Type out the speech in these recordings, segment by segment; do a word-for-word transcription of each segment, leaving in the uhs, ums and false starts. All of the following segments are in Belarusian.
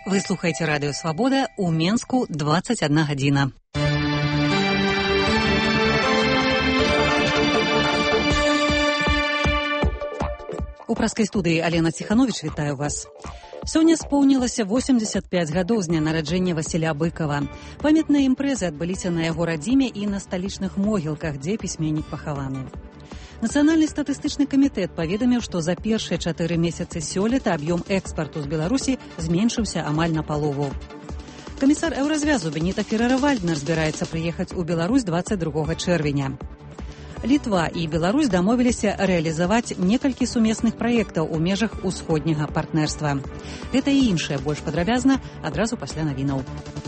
Вы слухаеце радыё «Свабода», у Менску дваццаць адна гадзіна. У праскай студыі Алена Ціхановіч вітаю вас. Сёння споўнілася восемьдесят пять гадоў з дня нараджэння Васіля Быкава. Памятныя імпрэзы адбыліся на яго радзіме і на сталічных могілках, дзе пісьменнік пахаваны. Нацыянальны статыстычны камітэт паведаміў, што за першыя чатыры месяцы сёлета аб'ём экспарту з Беларусі зменшыўся амаль на палову. Камісар Еўразвязу Беніта Ферера-Вальднер збіраецца прыехаць у Беларусь дваццаць другога чэрвеня. Літва і Беларусь дамовіліся рэалізаваць некалькі сумесных праектаў у межах усходняга партнерства. Гэта і іншае больш падрабязна адразу пасля навінаў.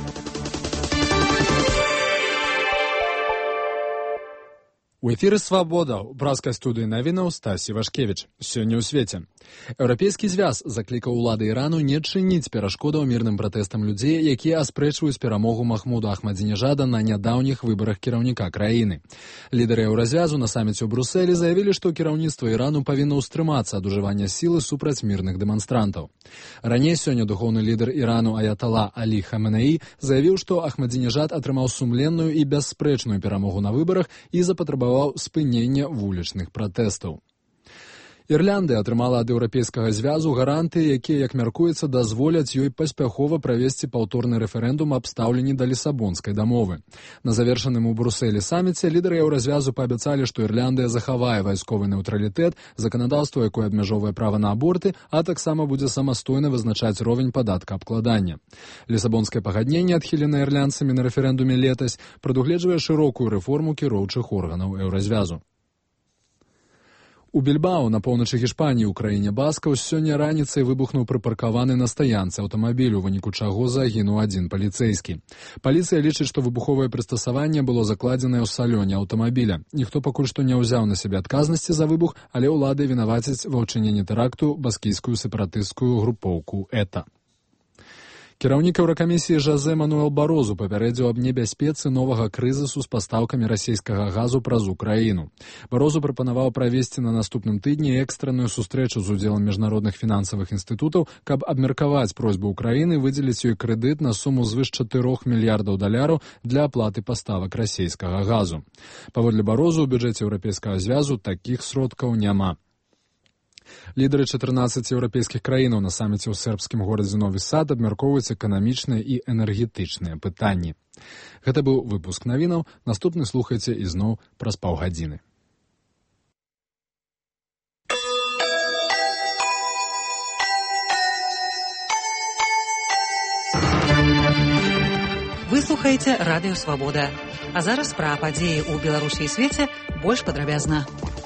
У эфіры «Свабода» у праскай студыі навінаў Стась Івашкевіч. Сёння ў свеце. Еўрапейскі звяз заклікаў улады Ірану не чыніць перашкодаў мірным пратэстам людзей, якія аспрэчваюць перамогу Махмуда Ахмадзінежада на нядаўніх выбарах кіраўніка краіны. Лідары Еўразвязу на саміце ў Брусэлі заявілі, што кіраўніцтва Ірану павінна ўстрымацца ад ужывання сілы супраць мірных дэманстрантаў. Раней сёння духоўны лідар Ірану Аятала Алі Хаменеі заявіў, што Ахмадзінежад атрымаў сумленную і бясспрэчную перамогу на выбарах і запатрабаваў спынення вулічных пратэстаў. Ірландыя атрымала ад еўрапейскага звязу гаранты, якія, як мяркуецца, дазволяць ёй паспяхова правесці паўторны рэферэндум аб стаўленні да Лісабонскай дамовы. На завершаным у Брусэлі саміце лідары еўразвязу паабяцалі, што Ірландыя захавае вайсковы нейтралітэт, заканадаўства, якое абмяжоўвае права на аборты, а таксама будзе самастойна вызначаць ровень падаткаабкладання. Лісабонскае пагадненне, адхіленае ірландцамі на рэферэндуме летась, прадугледжвае шырокую рэформу кіроўчых органаў еўразвязу. У Більбао, на поўначы Гішпаніі, у краіне баскаў, сёння раніцай выбухнуў прыпаркаваны на стаянцы аўтамабіль, у выніку чаго загінуў адзін паліцэйскі. Паліцыя лічыць, што выбуховае прыстасаванне было закладзенае ў салёне аўтамабіля. Ніхто пакуль што не ўзяў на сябе адказнасці за выбух, але ўлады вінавацяць ва ўчыненні тэракту баскійскую сепаратысцкую групоўку ЭТА. Кіраўнік Еўракамісіі Жозе Мануэл Барозу папярэдзіў аб небяспецы новага крызісу з пастаўкамі расійскага газу праз Украіну. Барозу прапанаваў правесці на наступным тыдні экстранную сустрэчу з удзелам міжнародных фінансавых інстытутаў, каб абмеркаваць просьбу Украіны выдзеліць ёй крэдыт на суму звыш чатырох мільярдаў даляраў для аплаты паставак расійскага газу. Паводле Барозу, у бюджэце Еўрапейскага звязу такіх сродкаў няма. Лідары чатырнаццаці еўрапейскіх краінаў на саміце ў сербскім горадзе Нові Сад абмяркоўваюць эканамічныя і энергетычныя пытанні. Гэта быў выпуск навінаў. Наступны слухайце ізноў праз паўгадзіны. Вы слухаеце радыё «Свабода». А зараз пра падзеі ў Беларусі і свеце больш падрабязна.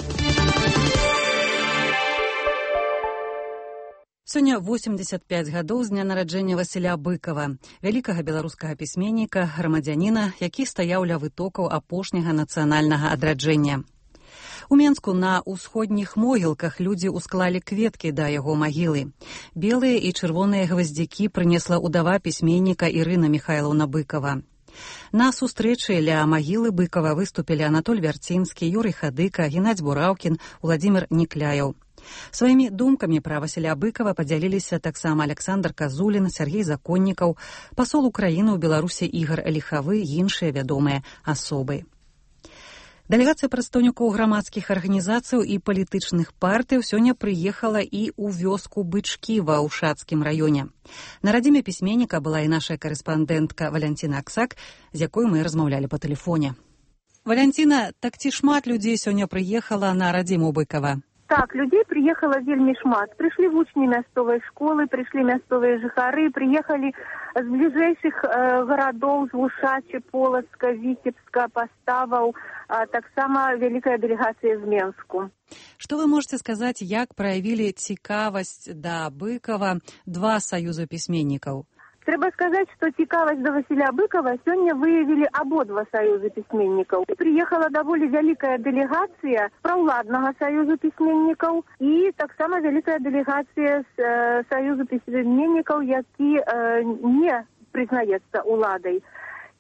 Сёння восемьдесят пять гадоў з дня нараджэння Васіля Быкава, вялікага беларускага пісьменніка, грамадзяніна, які стаяў ля вытокаў апошняга нацыянальнага адраджэння. У Менску на ўсходніх могілках людзі ўсклалі кветкі да яго магілы. Белыя і чырвоныя гваздзікі прынесла ўдава пісьменніка Ірына Міхайлаўна Быкава. На сустрэчы ля магілы Быкава выступілі Анатоль Вярцінскі, Юрый Хадыка, Геннадзь Бураўкін, Уладзімір Нікляяў. Сваімі думкамі пра Васіля Быкава падзяліліся таксама Александр Казулін, Сергей Законнікаў, пасол Украіны ў Беларусі Ігар Ліхавы і іншыя вядомыя асобы. Дэлегацыя прадстаўнікоў грамадскіх арганізацыяў і палітычных партыяў сёння прыехала і ў вёску Бычкі ва Ўшацкім раёне. На радзіме пісьменніка была і наша карэспандэнтка Валянціна Аксак, з якой мы размаўлялі па тэлефоне. Валянціна, так ці шмат людзей сёння прыехала на радзіму Быкава? Так, людзей прыехала вельмі шмат. Прыйшлі вучні мясцовай школы, прыйшлі мясцовыя жыхары, прыехалі з бліжэйшых э, гарадоў, з Лушачы, Полацка, Віцебска, Паставаў, а таксама вялікая дэлегацыя з Менску. Што вы можаце сказаць, як праявілі цікавасць да Быкава два саюза пісьменнікаў? Трэба сказаць, што цікавасць да Васіля Быкава сёння выявілі абодва саюзы пісьменнікаў. Прыехала даволі вялікая дэлегацыя праўладнага саюзу пісьменнікаў і таксама вялікая дэлегацыя з э, саюзу пісьменнікаў, які э, не прызнаецца уладай.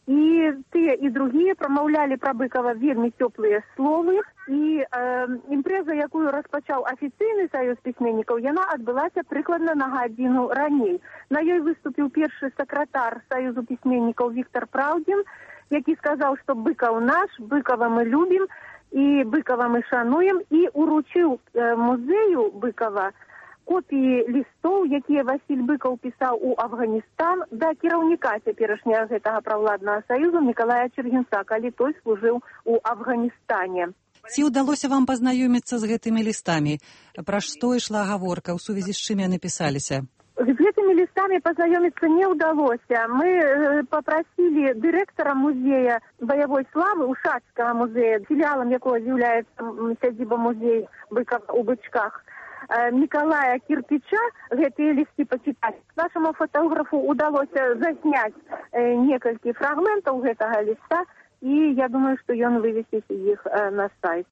І тыя і другія прамаўлялі пра Быкава вельмі цёплыя словы. І э, імпрэза, якую распачаў афіцыйны саюз пісьменнікаў, яна адбылася прыкладна на гадзіну раней. На ёй выступіў першы сакратар саюзу пісьменнікаў Віктор Праўдзін, які сказаў, што Быкаў наш, Быкава мы любім і Быкава мы шануем, і уручыў э, музею Быкава копіі лістоў, якія Васіль Быкаў пісаў у Афганістан да кіраўніка цяперашняга гэтага правладнага саюзу Мікалая Чыргінца, калі той служыў у Афганістане. Ці ўдалося вам пазнаёміцца з гэтымі лістамі? Пра што ішла гаворка, у сувязі з чым яны пісаліся? З гэтымі лістамі пазнаёміцца не ўдалося. Мы э, папрасілі дырэктара музея баявой славы, Ушацкага музея, філіалам якога з'яўляецца сядзіба музея Быкава ў Бычках, Мікалая Кірпіча, гэтыя лісты пачытаць. Нашаму фотографу ўдалося засняць э, некалькі фрагментаў гэтага ліста, і я думаю, што ён вывесіць іх э, на сайт.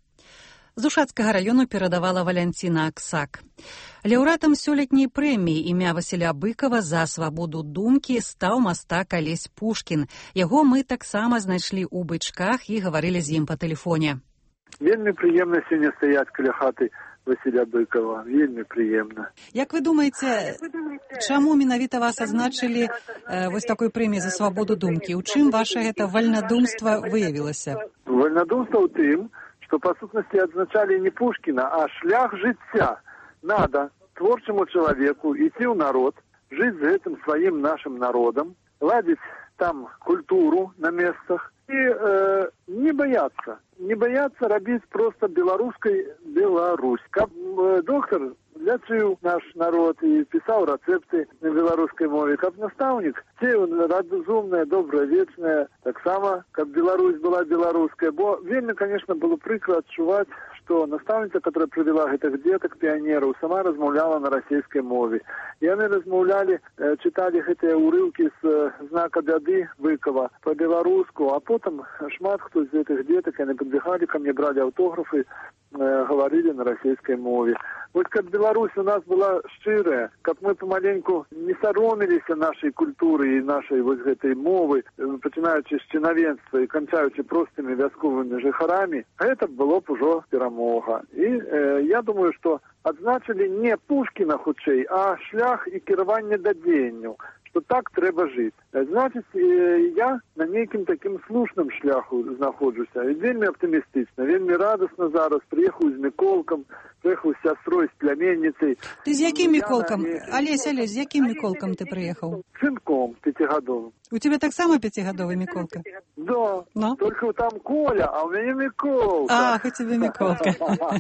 З Ушацкага раёну перадавала Валянціна Аксак. Лаўрэатам сёлетняй прэміі імя Васіля Быкава за свабоду думкі стаў мастак Алесь Пушкін. Яго мы таксама знайшлі ў Бычках і гаварылі з ім па тэлефоне. Вельмі прыемна сёння стаяць каля хаты Васіля Быкава. Вельмі прыемна. Як вы думаеце, чаму менавіта вас азначылі э, вось такой прэміі за свабоду думкі? У чым ваше гэта вальнадумства выявілася? Вальнадумства ў тым, што па сутнасці адзначалі не Пушкіна, а шлях жыцця. Надо творчаму чалавеку ісці ў народ, жыць з гэтым сваім нашым народам, ладзіць там культуру на месцах і э, не баяцца. Не баяцца рабіць проста беларускай Беларусь. Каб э, доктар лячыў наш народ і пісаў рэцэпты на беларускай мове, каб настаўнік цеў разумная, добрая, вечная, таксама, каб Беларусь была беларуская. Бо вельмі, конечно, было прыкра адчуваць, што настаўніца, которая прывяла гэтых дзетак, піянераў, сама размаўляла на расійскай мове. Яны размаўлялі, э, чыталі гэтыя ўрыўкі з э, знака бяды Быкава па-беларуску, а потым шмат хто з гэтых дзетак, яны падбегалі ко мне, бралі аўтографы, э, гаварылі на расійскай мове. Вось каб Беларусь у нас была шчырая, каб мы памаленьку не саромеліся нашай культуры і нашай вось гэтай мовы, пачынаючы з чынавенства і канчаючы простымі вясковымі жыхарамі, гэта было б ужо перамога. І э, я думаю, што адзначылі не Пушкіна хутчэй, а шлях і кіраванне да дзеянняў, што так трэба жыць. Значыць, э, я на нейкім такім слушным шляху знаходжуся. І вельмі аптымістычна, вельмі радасна зараз. Прыехаў з Міколкам, прыехаў з сястрой, з пляменніцай. Ты з якім Міколкам? Алесь, Алесь, з якім Міколкам ты прыехаў? Сынком пяцігадовым. У тебе таксама пяцігадовы Міколка? Да, no? Только там Коля, а у мяне Міколка. Ах, у тебе Міколка.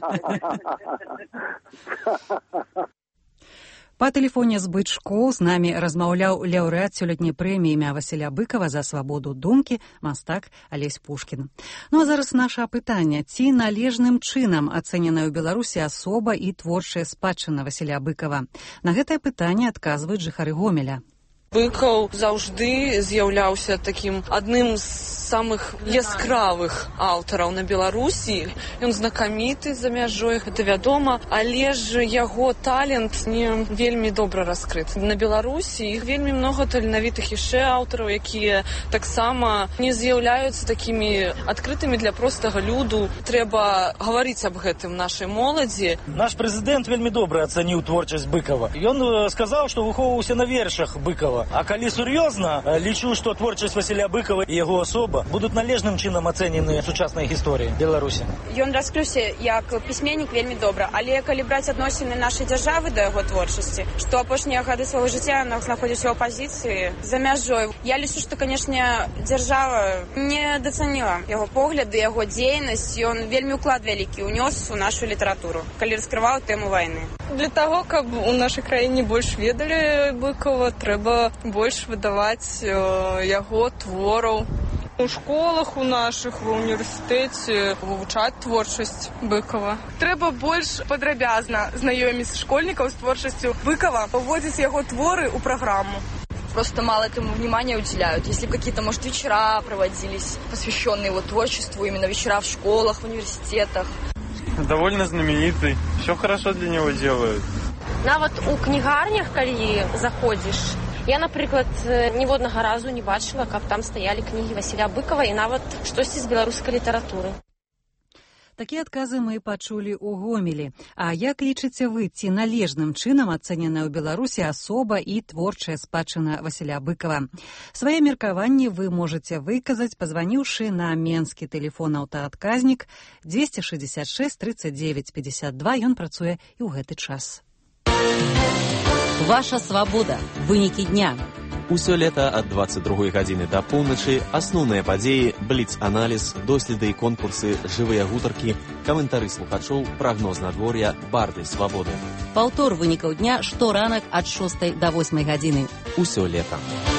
Па тэлефоне з Бычкоў з намі размаўляў лаўрэат сёлетняй прэміі імя Васіля Быкава за свабоду думкі мастак Алесь Пушкін. Ну а зараз наша апытанне. Ці належным чынам ацэненая ў Беларусі асоба і творчая спадчына Васіля Быкава? На гэтае пытанне адказваюць жыхары Гомеля. Быкаў заўжды з'яўляўся такім адным з самых яскравых аўтараў на Беларусі. Ён знакаміты за мяжой, гэта вядома, але ж яго талент не вельмі добра раскрыт. На Беларусі іх вельмі многа таленавітых яшчэ аўтараў, якія таксама не з'яўляюцца такімі адкрытымі для простага люду. Трэба гаварыць аб гэтым нашай моладзі. Наш прэзідэнт вельмі добра ацаніў творчасць Быкава. Ён сказаў, што выхоўваўся на вершах Быкава. А калі сур'ёзна, лічу, што творчасць Васіля Быкава і яго асоба будуць належным чынам ацэнены сучаснай гісторыі Беларусі. Ён раскрыўся як пісьменнік вельмі добра, але калі браць адносіны нашай дзяржавы да яго творчасці, што апошнія гады свайго жыцця ён знаходзіўся ў апазіцыі за мяжой. Я лічу, што, канешне, дзяржава не дацаніла яго погляды, яго дзейнасць. Ён вельмі ўклад вялікі ўнёс у нашу літаратуру, калі раскрываў тэму вайны. Для таго, каб у нашай краіне больш ведалі Быкава, трэба больш выдаваць э, яго твораў. У школах у нашых, ва універсітэце вывучаць творчасць Быкава. Трэба больш падрабязна знаёміць школьнікаў з творчасцю Быкава, паводзіць яго творы ў праграму. Просто мало этому внимания уделяют. Если бы какие-то, может, вечера проводились, посвященные его творчеству, именно вечера в школах, в университетах. Довольно знаменитый, все хорошо для него делают. Нават у кнігарнях, калі заходзіш, Я, напрыклад, ніводнага разу не бачыла, каб там стаялі кнігі Васіля Быкава і нават штосьці з беларускай літаратуры. Такія адказы мы пачулі ў Гомелі. А як лічыце вы, ці належным чынам ацэненая ў Беларусі асоба і творчая спадчына Васіля Быкава? Свае меркаванні вы можаце выказаць, пазваніўшы на менскі тэлефон аўтаадказнік дзвесце шэсцьдзесят шэсць тридцать девять пятьдесят два. Ён працуе і ў гэты час. Ваша свабода. Вынікі дня. Усё лета ад двадцать другой гадзіны да поўначы асноўныя падзеі, бліц-аналіз, доследы і конкурсы, жывыя гутаркі, каментары слухачоў, прагноз надвор'я, барды свабоды. Паўтор вынікаў дня шторанак ад шостай да восьмай гадзіны. Усё лета.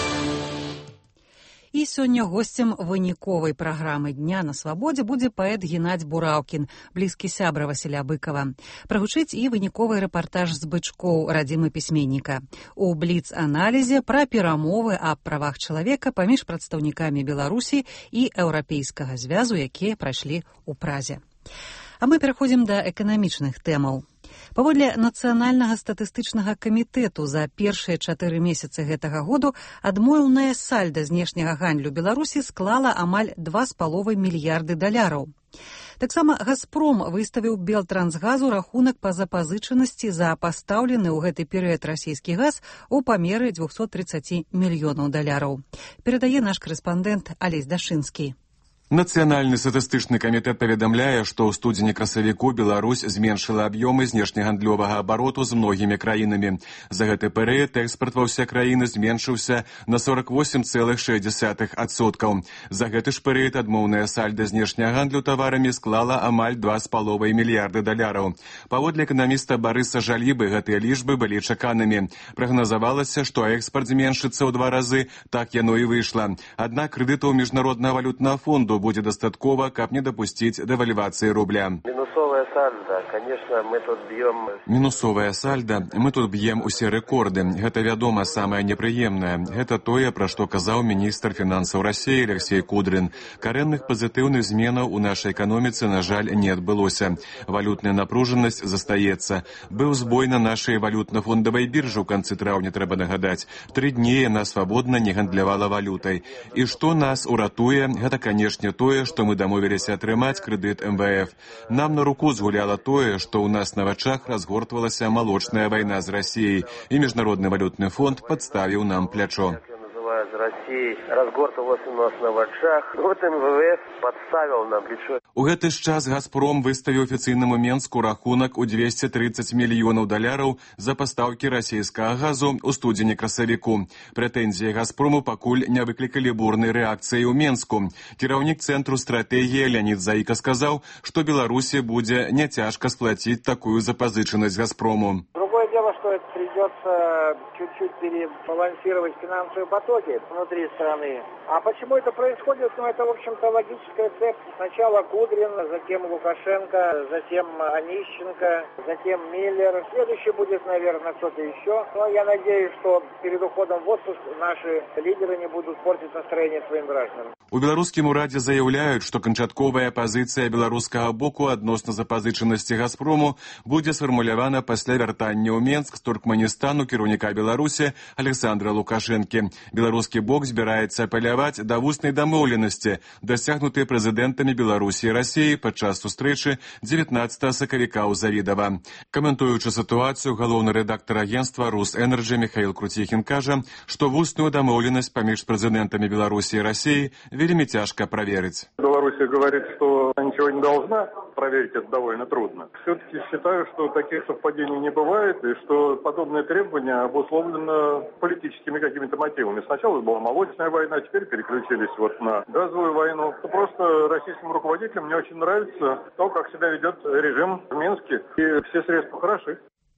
І сёння госцем выніковай праграмы «Дня на свабодзе» будзе паэт Геннадзь Бураўкін, блізкі сябра Васіля Быкава. Прагучыць і выніковы рэпартаж з Бычкоў, радзімы пісьменніка. У бліц-аналізе пра перамовы аб правах чалавека паміж прадстаўнікамі Беларусі і Еўрапейскага звязу, якія прайшлі ў Празе. А мы пераходзім да эканамічных тэмаў. Паводле Нацыянальнага статыстычнага камітэту за першыя чатыры месяцы гэтага году адмоўнае сальда знешняга гандлю Беларусі склала амаль два з паловай мільярды даляраў. Таксама «Газпром» выставіў Белтрансгазу рахунак па запазычанасці за пастаўлены ў гэты перыяд расійскі газ у памеры дзвюсот тридцать мільёнаў даляраў. Перадае наш корэспандэнт Алесь Дашынскі. Нацыянальны статыстычны камітэт паведамляе, што ў студзені-красавіку Беларусь зменшыла аб'ёмы знешнегандлёвага абароту з многімі краінамі. За гэты перыяд экспарт ва ўсе краіны зменшыўся на сорок восемь целых шэсць дзесятых адсотка. За гэты ж перыяд адмоўная сальда знешняга гандлю таварамі склала амаль два з паловай мільярды даляраў. Паводле эканаміста Барыса Жалібы гэтыя лічбы былі чаканымі. Прагназавалася, што экспарт зменшыцца ў два разы, так яно і выйшла. Аднак крэдытаў міжнароднага валютнага фонду будзе дастаткова, каб не дапусціць дэвальвацыі рубля. Мінусовая сальда, конечно, мы тут б'ем... Мінусовая сальда, мы тут б'ем усе рэкорды. Гэта, вядома, самае непрыемнае. Гэта тое, пра што казаў міністр фінансаў Расіі Алексей Кудрин. Карэнных пазітыўных зменаў у нашай эканоміцы, на жаль, не адбылося. Валютная напружанасць застаецца. Быў збой на нашай валютна-фондавай біржы ў канцы траўня, трэба нагадаць. Тры дні яна свабодна не гандлявала валютай. І што нас уратуе, гэта, канешне, тое, што мы дамовіліся атрымаць крэдыт эм вэ эф. Нам на руку згуляла тое, што ў нас на вачах разгортвалася малочная вайна з Расіяй, і Міжнародны валютны фонд падставіў нам плячо. З Россией разгортывалась у нас на вачах. Вот эм вэ эф подставил нам плечо. У гэты ж час «Газпром» выставіў афіцыйнаму Менску рахунак у двести тридцать мільёнаў даляраў за пастаўкі расійскага газу ў студзені-красавіку. Прэтэнзіі «Газпрому» пакуль не выклікалі бурнай рэакцыі ў Менску. Кіраўнік Цэнтру стратэгіі Леонид Заіка сказаў, што Беларусі будзе няцяжка сплаціць такую запазычанасць «Газпрому». Другое дело, что это придется чуть-чуть перебалансировать финансовые потоки внутри страны. А почему это происходит? Ну, это, в общем-то, логическая цепь. Сначала Кудрин, затем Лукашенко, затем Онищенко, затем Миллер. Следующий будет, наверное, кто-то еще. Но я надеюсь, что перед уходом в отпуск наши лидеры не будут портить настроение своим гражданам. У беларускім урадзе заяўляюць, што канчатковая пазіцыя беларускага боку адносна запазычанасці «Газпрому» будзе сфармулявана пасля вяртання ў Менск з Туркманістану кіраўніка Беларусі Александра Лукашэнкі. Беларускі бок збіраецца апеляваць да вуснай дамоўленасці, дасягнутай прэзідэнтамі Беларусі і Расіі падчас сустрэчы дзевятнаццатага сакавіка ў Завідава. Каментуючы сітуацыю, галоўны рэдактар агенцтва «Русэнерджы» Михаил Крутихин кажа, што вусную дамоўленасць паміж прэзідэнтамі Беларусі і Расіі вельмі тяжко проверить. Белоруссия говорит, что она ничего не должна. Проверить это довольно трудно. Все-таки считаю, что таких совпадений не бывает, и что подобное требование обусловлено политическими какими-то мотивами. Сначала была молочная война, теперь переключились вот на газовую войну. Просто российским руководителям не очень нравится то, как себя ведет режим в Минске, и все средства хороши.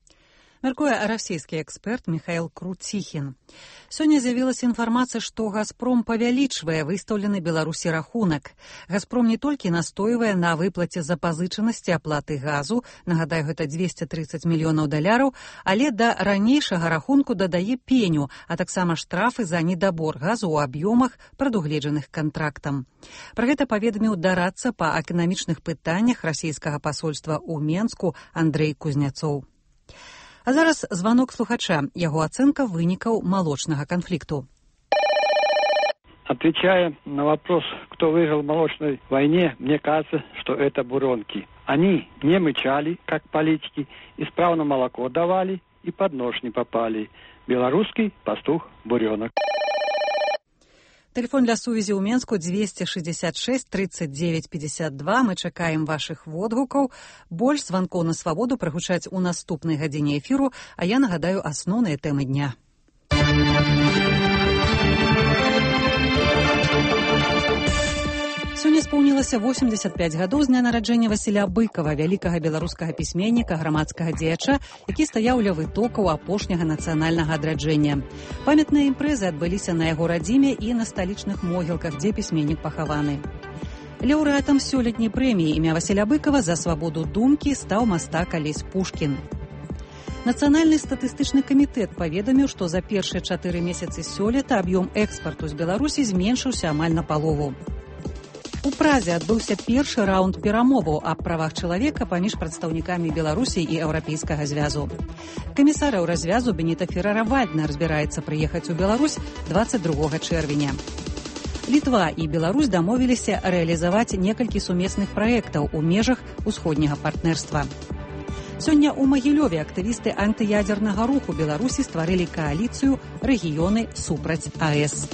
Мяркуе расійскі эксперт Михаил Крутихин. Сёння з'явілася інфармацыя, што «Газпром» павялічвае выстаўлены Беларусі рахунак. «Газпром» не толькі настойвае на выплаце запазычанасці аплаты газу, нагадаю, гэта двести тридцать мільёнаў даляраў, але да ранейшага рахунку дадае пеню, а таксама штрафы за недабор газу ў аб'ёмах, прадугледжаных кантрактам. Пра гэта паведаміў дарадца па эканамічных пытаннях расійскага пасольства ў Менску Андрэй Кузняцоў. А зараз званок слухача. Яго ацэнка вынікаў малочнага канфликту. Отвечая на вопрос, кто выиграл в молочной войне, мне кажется, что это буренки. Они не мычали, как политики, исправно молоко давали и под нож не попали. Белорусский пастух-буренок. Телефон для сувязі ў Менску двести шестьдесят шесть тридцать девять пятьдесят два. Мы чакаем вашых водгукаў. Больш званкоў на свабоду прагучаць у наступнай гадзіне эфіру, а я нагадаю асноўныя тэмы дня. Сёння споўнілася восемьдесят пять гадоў з дня нараджэння Васіля Быкава, вялікага беларускага пісьменніка, грамадскага дзеяча, які стаяў ля вытокаў апошняга нацыянальнага адраджэння. Памятныя імпрэзы адбыліся на яго радзіме і на сталічных могілках, дзе пісьменнік пахаваны. Лаўрэатам сёлетняй прэміі імя Васіля Быкава за свабоду думкі стаў мастак Алесь Пушкін. Нацыянальны статыстычны камітэт паведаміў, што за першыя чатыры месяцы сёлета аб'ём экспарту з Беларусі зменшыўся амаль напалову. У Празе адбыўся першы раунд перамоваў аб правах чалавека паміж прадстаўнікамі Беларусі і Еўрапейскага звязу. Камісар Еўразвязу Беніта Феррара-Вальднер збіраецца прыехаць у Беларусь двадцать другога чэрвеня. Літва і Беларусь дамовіліся рэалізаваць некалькі сумесных праектаў у межах усходняга партнерства. Сёння ў Магілёве актывісты антыядзернага руху Беларусі стварылі кааліцыю «Рэгіёны супраць АЭС».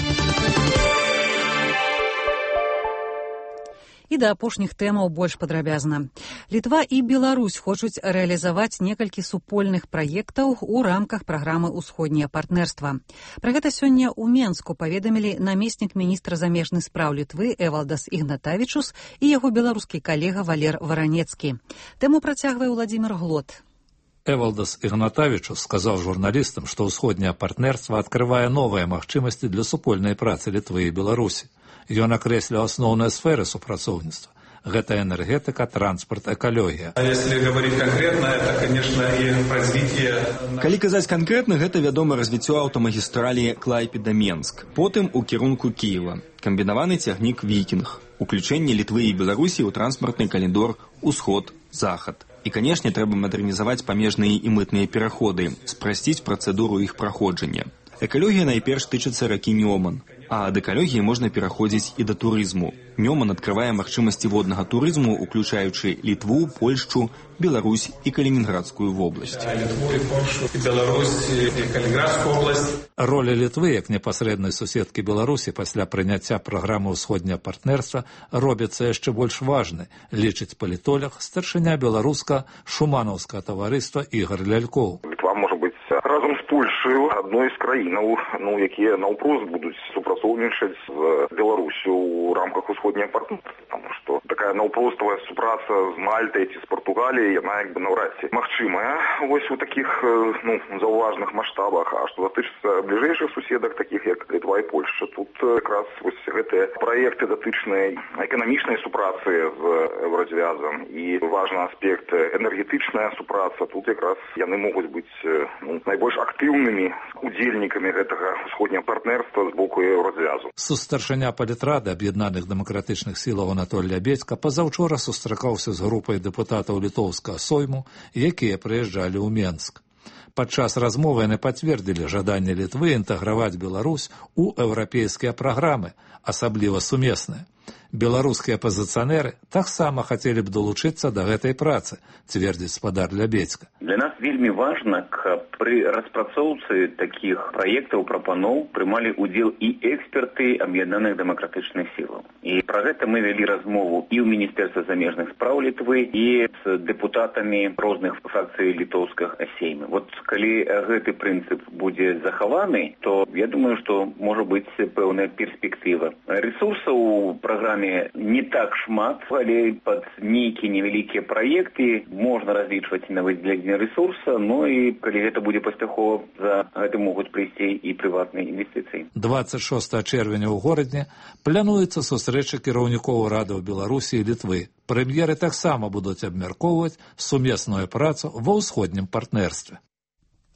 І да апошніх тэмаў больш падрабязна. Літва і Беларусь хочуць рэалізаваць некалькі супольных праектаў у рамках праграмы «Усходняе партнерства». Пра гэта сёння ў Менску паведамілі намеснік міністра замежных спраў Літвы Эвалдас Ігнатавічус і яго беларускі калега Валер Варанецкі. Тэму працягвае Владимир Глот. Эвалдас Ігнатавічус сказаў журналістам, што ўсходняе партнерства адкрывае новыя магчымасці для супольнай працы Літвы і Беларусі. Ён акрэсліў асноўныя сферы супрацоўніцтва. Гэта энергетика, транспорт, экалогія. А если говорить конкретно, это, конечно, и развитие... Калі казаць канкрэтна, гэта, вядома, развіццё аўтамагістралі Клайпеда-Менск. Потым у кірунку Кіева. Камбінаваны цягнік «Вікінг». Уключэнне Літвы і Беларусі ў транспартны калідор «Усход-Захад». І, канешне, трэба мадэрнізаваць памежныя і мытныя пераходы, спрасціць працэдуру іх праходжання. Экалогія найперш тычыцца ракі Нёман, а ад экалогіі можна пераходзіць і да турызму. Нёман адкрывае магчымасці воднага турызму, уключаючы Літву, Польшчу, Беларусь і Калінінградскую вобласць. Літву, і Польшу, і Беларусь, і Калінінградскую вобласць. Роля Літвы як непасрэднай суседкі Беларусі пасля прыняцця праграмы ўсходняе партнерства робіцца яшчэ больш важнай, лічыць палітолог, старшыня беларуска-шуманаўскага таварыства Ігор Лялькоў. Літва можа быць разом з Польшаю адной з краінаў, ну, якія наўпрост будуць супрацоўнічаць з Беларусю ў рамках усходняе партнерства, тому што такая наўпроставая супраца з Мальтай ці з Португаліяй, яна як бы наўрад ці магчымая вось у такіх, ну, заўважных маштабах. А што датычыцца бліжэйшых суседак, такіх як Літва і Польшча, тут якраз вось гэтыя праекты датычныя эканамічнай супрацы з Еўразвязам і важны аспект энергетычная супраца, тут якраз яны могуць быць, ну, найбольш актыўнымі удзельнікамі гэтага усходняга партнерства з боку Еўразвязу. Сустаршыня палітрады аб'яднаных дэмакратычных сілаў Анатоль Лябедзька пазаўчора сустракаўся з групай дэпутатаў літоўскага сойму, якія прыязджалі ў Менск. Падчас размовы яны пацвердзілі жаданне Літвы інтэграваць Беларусь у еўрапейскія праграмы, асабліва сумесныя. Беларускія апазіцыянеры таксама хацелі б далучыцца да гэтай працы, цвердзіць спадар Лябедзька. Для нас вельмі важна, каб пры распрацоўцы такіх праектаў прапаноў прымалі ўдзел і эксперты аб'яднаных дэмакратычных сілаў. І пра гэта мы вялі размову і ў Міністэрстве замежных спраў Літвы, і з дэпутатамі розных фракцый літоўскага сейма. Вот калі гэты прынцып будзе захаваны, то я думаю, што можа быць пэўная перспектыва. Рэсурсаў у праграме не так шмат, але пад нейкія невялікія праекты можна разлічваць на выдзяленне рэсурса, ну і калі гэта будзе паспяхова, за гэта могуць прыйсці і прыватныя інвестыцыі. двадцать шостага чэрвеня ў горадзе плануецца сустрэча кіраўнікоў радаў Беларусі і Літвы. Прэм'еры таксама будуць абмяркоўваць сумесную працу ва ўсходнім партнерстве.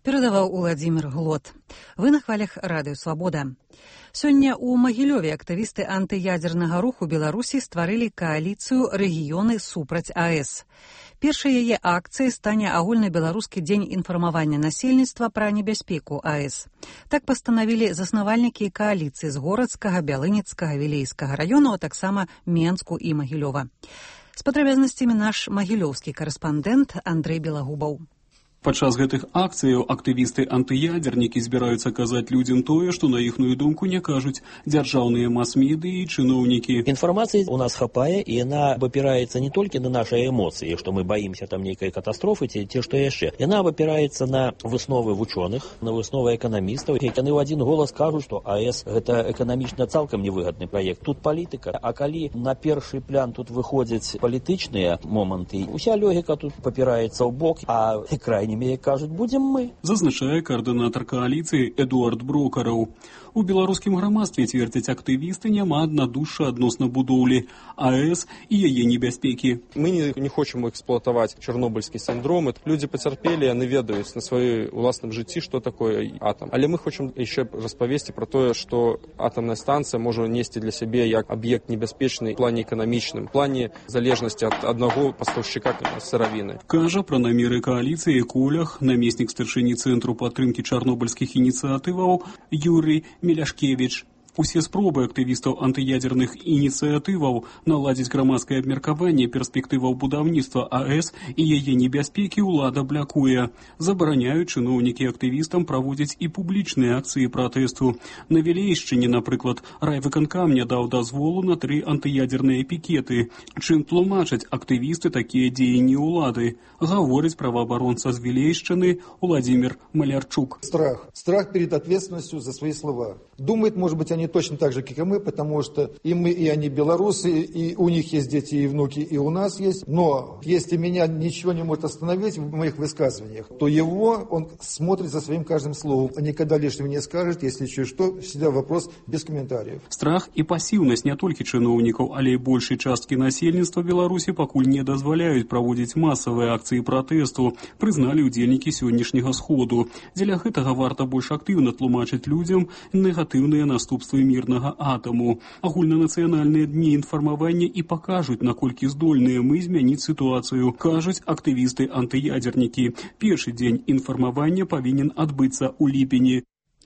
Перадаваў Уладзімір Глот. Вы на хвалях радыё «Свабода». Сёння ў Магілёве актывісты антыядзернага руху Беларусі стварылі кааліцыю «Рэгіёны супраць АЭС». Першай яе акцыяй стане агульнабеларускі дзень інфармавання насельніцтва пра небяспеку АЭС. Так пастанавілі заснавальнікі кааліцыі з Горацкага, Бялыніцкага, Вілейскага раёну, а таксама Менску і Магілёва. З падрабязнасцямі наш магілёўскі карэспандэнт Андрэй Белагубаў. Падчас гэтых акцыяў актывісты антыядзернікі збіраюцца казаць людзям тое, што на іхную думку не кажуць дзяржаўныя мас-медыі і чыноўнікі. Информации у нас хапае, и она опирается не только на наши эмоции, что мы боимся там некой катастрофы, те, те что яшчэ. Она опирается на высновы вучоных, на высновы экономистов. И они в один голос кажут, что АЭС это экономично цалкам невыгодный проект. Тут политика, а коли на перший план тут выходят политичные моменты, уся логика тут попирается в бок, а крайне кажуть, будем мы. Зазначае координатор коалиции Эдуард Брокараў. У беларускім грамадстве, цвердзяць актывісты, няма аднадушша адносна будоўлі АЭС і яе небяспекі. Мы не, не хочам эксплуатаваць чарнобыльскі синдром. Люди потерпели, яны ведаюць на сваёй уласным жыцці, што такое атом. Але мы хочам яшчэ распавесці пра тое, што атомная станцыя можа несці для сябе як аб'ект небяспечны в плане эканамічным, в плане залежнасці ад аднаго пастаўшчыка сыравіны. Кажа пра намеры коаліцыі Колях, намеснік старшыні цэнтру падтрымкі чарнобыльскіх ініцыятываў Юрый Меляшкевич. Усе спробы актывістаў антыядзерных ініцыятываў наладзіць грамадскае абмеркаванне перспектываў будаўніцтва АЭС і яе небяспекі ўлада блякуе. Забараняюць чыноўнікі актывістам праводзіць і публічныя акцыі пратэсту. На Вілейшчыне, напрыклад, райвыканкам не даў дазволу на тры антыядзерныя пікеты. Чым тлумачаць актывісты такія дзеянні ўлады, гаворыць праваабаронца з Вілейшчыны Владимир Малярчук. Страх. Страх перед ответственностью за свои слова. Думает, может быть, они точно так же, как и мы, потому что и мы, и они белорусы, и у них есть дети и внуки, и у нас есть. Но если меня ничего не может остановить в моих высказываниях, то его, он смотрит за своим каждым словом, а никогда лишнего не скажет, если еще что, всегда вопрос без комментариев. Страх і пасіўнасць не толькі чыноўнікаў, але і большай часткі насельніцтва Беларусі пакуль не дазваляюць праводзіць масавыя акцыі пратэсту, прызналі ўдзельнікі сённяшняга сходу. Дзеля гэтага варта больш актыўна тлумачыць людзям негатыўныя наступствы мірнага атаму. Агульнанацыянальныя дні інфармавання і пакажуць, наколькі здольныя мы змяніць сітуацыю, кажуць актывісты антыядзернікі. Першы дзень інфармавання павінен адбыцца ў ліпені.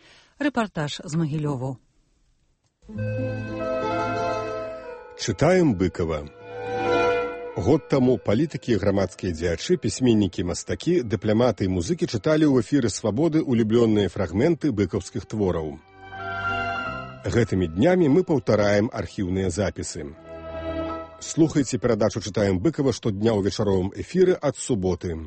Рэпартаж з Магілёву. Чытаем Быкова. Год таму палітыкі, грамадскія дзеячы, пісьменнікі, мастакі, дыпламаты і музыкі чыталі ў эфіры «Свабоды» улюблёныя фрагменты быкаўскіх твораў. Гэтымі днямі мы паўтараем архіўныя запісы. Слухайце перадачу «Чытаем Быкова» штодня ў вечаровым эфіры ад суботы.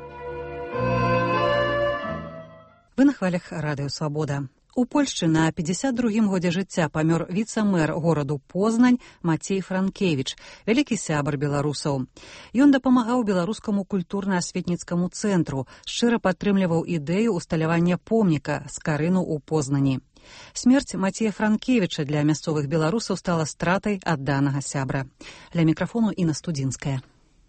Вы на хвалях радыё «Свабода». У Польшчы на пятьдесят другім годзе жыцця памёр віцэ-мэр гораду Познань Мацей Франкевіч, вялікі сябар беларусаў. Ён дапамагаў беларускаму культурна-асветніцкаму цэнтру, шчыра падтрымліваў ідэю усталявання помніка Скарыну ў Познані. Смерць Мацея Франкевіча для мясцовых беларусаў стала стратай адданага сябра. Ля мікрафону Інна Студзінская.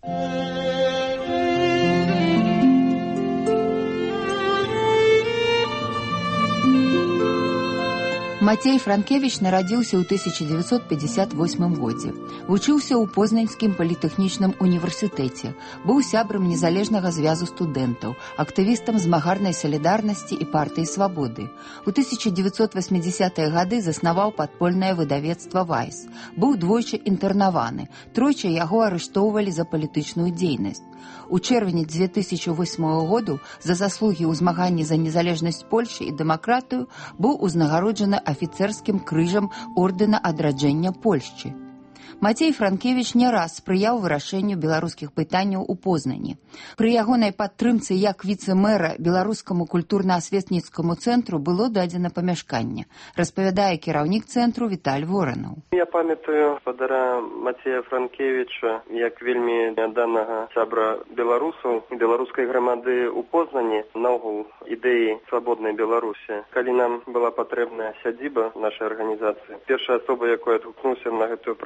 Мацей Франкевіч нарадзіўся ў тысяча дзевяцьсот пятьдесят восьмым годзе. Вучыўся ў Познаньскім політэхнічным універсітэце, быў сябрам незалежнага звязу студэнтаў, актывістам змагарнай салідарнасці і партыі свабоды. У тысяча дзевяцьсот восьмідзесятыя гады заснаваў падпольнае выдавецтва «Вайс». Быў двойчы інтэрнаваны, тройчы яго арыштоўвалі за палітычную дзейнасць. У чэрвені две тысячи восьмого году за заслугі ў змаганні за незалежнасць Польшчы і дэмакратыю быў узнагароджаны афіцэрскім крыжам ордэна адраджэння Польшчы. Мацей Франкевіч не раз спрыяў вырашэнню беларускіх пытанняў у Познані. Пры ягонай падтрымцы як віцэ-мэра беларускаму культурна-асветніцкаму цэнтру было дадзена памяшканне, распавядае кіраўнік цэнтру Віталь Воранаў. Я памятаю спадара Мацея Франкевіча як вельмі адданага сябра беларусаў і беларускай грамады ў Познані, наогул ідэі свабоднай Беларусі. Калі нам была патрэбная сядзіба нашай арганізацыі, першая асоба, якой адгукнуўся на гэтую праблему,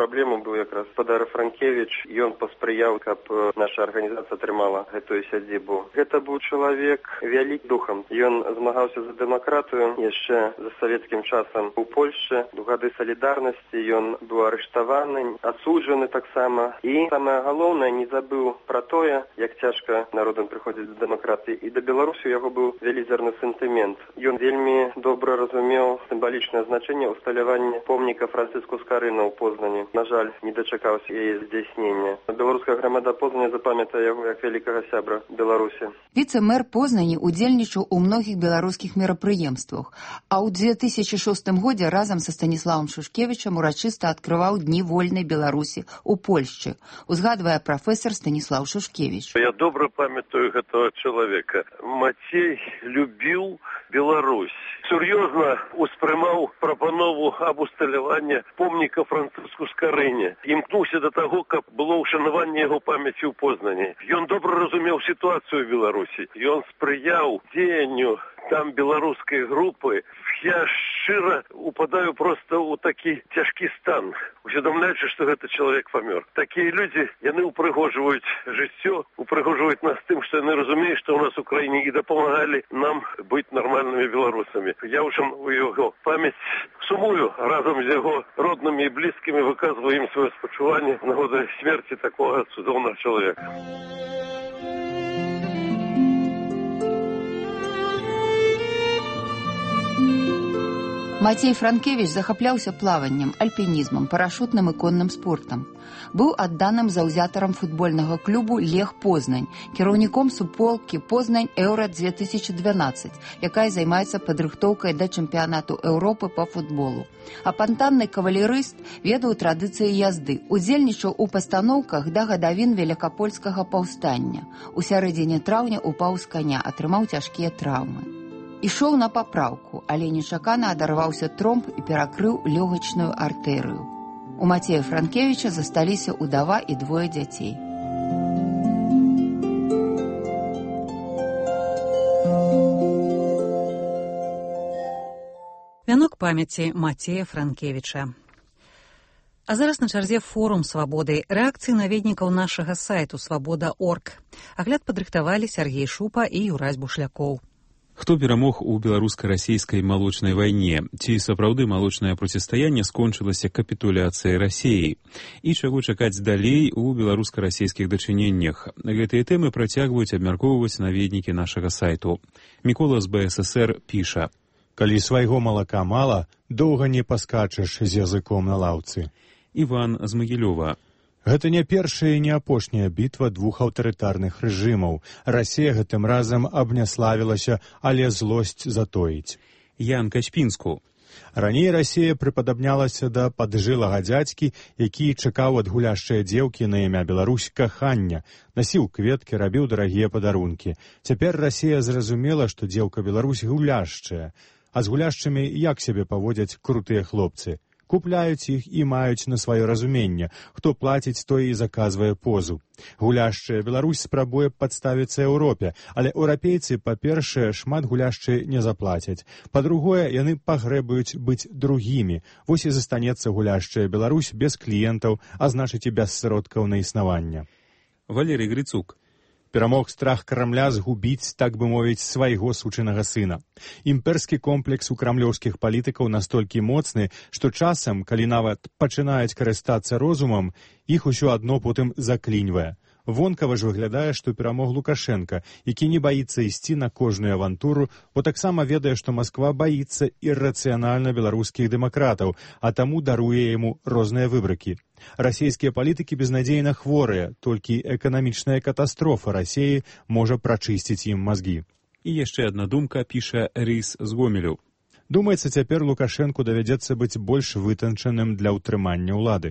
быў якраз спадар Франкевіч. Ён паспрыяў, каб наша арганізацыя атрымала гэтую сядзібу. Гэта быў чалавек вялік духам. Ён змагаўся за дэмакратыю яшчэ за савецкім часам у Польшчы. У гады салідарнасці ён быў арыштаваны, асуджаны таксама. І самае галоўнае, не забыў пра тое, як цяжка народам прыходзіць да дэмакратыі. І да Беларусі яго быў велізарны сентымент. Ён вельмі добра разумеў сімвалічнае значэнне усталявання помніка Францыску Скарына ў Познані. На жаль, не дачакаўся яе здзяйснення. Беларуская грамада Познані запамятае яго як вялікага сябра Беларусі. Віцэ-мэр Познані удзельнічаў у многіх беларускіх мерапрыемствах, а ў две тысячы шостым годзе разам са Станіславам Шушкевічам урачыста адкрываў Дні вольнай Беларусі ў Польшчы, узгадвае прафесор Станіслав Шушкевіч. Я добра памятаю гэтага чалавека. Мацей любіў Беларусь. Сур'ёзна успрымаў прапанову аб усталяванні помніка Францыску Скарыне. Імкнуўся да таго, каб было ўшанаванне яго памяці ў Познані. Ён добра разумеў сітуацыю ў Беларусі. Ён спрыяў дзеянню там беларускай групы. Я шчыра упадаю проста ў такі цяжкі стан, усведамляючы, што гэты чалавек памёр. Такія людзі, яны ўпрыгожваюць жыццё, упрыгожваюць нас тым, што яны разумеюць, што ў нас у краіне і дапамагалі нам быць нармальнымі беларусамі. Я ушаную яго памяць, сумую разам з яго роднымі і блізкімі, выказваю ім сваё спачуванне з нагоды смерці такога цудоўнага чалавека. Мацей Франкевіч захапляўся плаваннем, альпінізмам, парашутным і конным спортам. Быў адданым заўзятарам футбольнага клубу «Лег Познань», кіраўніком суполкі «Познань Еўра две тысячи двенадцать», якая займаецца падрыхтоўкай да чэмпіянату Еўропы па футболу. Апантанны кавалерыст ведаў традыцыі язды, удзельнічаў у пастаноўках да гадавін Великапольскага паўстання. У сярэдзіне траўня упаў з каня, атрымаў цяжкія траўмы. Ішоў на папраўку, але нечакана адарваўся тромб і перакрыў лёгачную артэрыю. У Мацея Франкевіча засталіся ўдава і двое дзяцей. Вянок памяці Мацея Франкевіча. А зараз на чарзе форум «Свабоды». Рэакцыі наведнікаў нашага сайту «Свабода точка орг». Агляд падрыхтавалі Сергей Шупа і Юрась Бушлякоў. Хто перамог у беларуска-расійскай малочнай вайне? Ці сапраўды малочнае процістаянне скончылася капітуляцыяй Расіі? І чаго чакаць далей у беларуска-расійскіх дачыненнях? Гэтыя тэмы працягваюць абмяркоўваць наведнікі нашага сайту. Мікола з Бэ Эс Эс Эр піша: «Калі свайго малака мала, доўга не паскачаш з языком на лаўцы». Іван з Магілёва: «Гэта не першая і не апошняя бітва двух аўтарытарных рэжымаў. Расія гэтым разам абняславілася, але злосць затоіць». Ян Каспінску: «Раней Расія прыпадабнялася да паджылага дзядзькі, які чакаў ад гуляшчае дзеўкі на імя Беларусь кахання, насіў кветкі, рабіў дарагія падарункі. Цяпер Расія зразумела, што дзеўка Беларусь гуляшчая, а з гуляшчамі як сябе паводзяць крутыя хлопцы? Купляюць іх і маюць на сваё разуменне. Хто плаціць, той і заказвае позу. Гуляшчая Беларусь спрабуе падставіцца Еўропе, але еўрапейцы, па-першае, шмат гуляшчай не заплацяць. Па-другое, яны пагрэбуюць быць другімі. Вось і застанецца гуляшчая Беларусь без кліентаў, а значыць і без сродкаў на існаванне. Валерый Грыцук: «Перамог страх Крамля згубіць, так бы мовіць, свайго сучынага сына. Імперскі комплекс у крамлёўскіх палітыкаў настолькі моцны, што часам, калі нават пачынаюць карыстацца розумам, іх усё адно потым закліньвае. Вонкава ж выглядае, што перамог Лукашенка, які не баіцца ісці на кожную авантуру, бо таксама ведае, што Масква баіцца іррацыянальна беларускіх дэмакратаў, а таму даруе яму розныя выбракі. Расійскія палітыкі безнадзейна хворыя, толькі эканамічная катастрофа Расіі можа прачысціць ім мазгі». І яшчэ адна думка, піша Рыс з Гомелю: «Думаецца, цяпер Лукашэнку давядзецца быць больш вытанчаным для ўтрымання ўлады».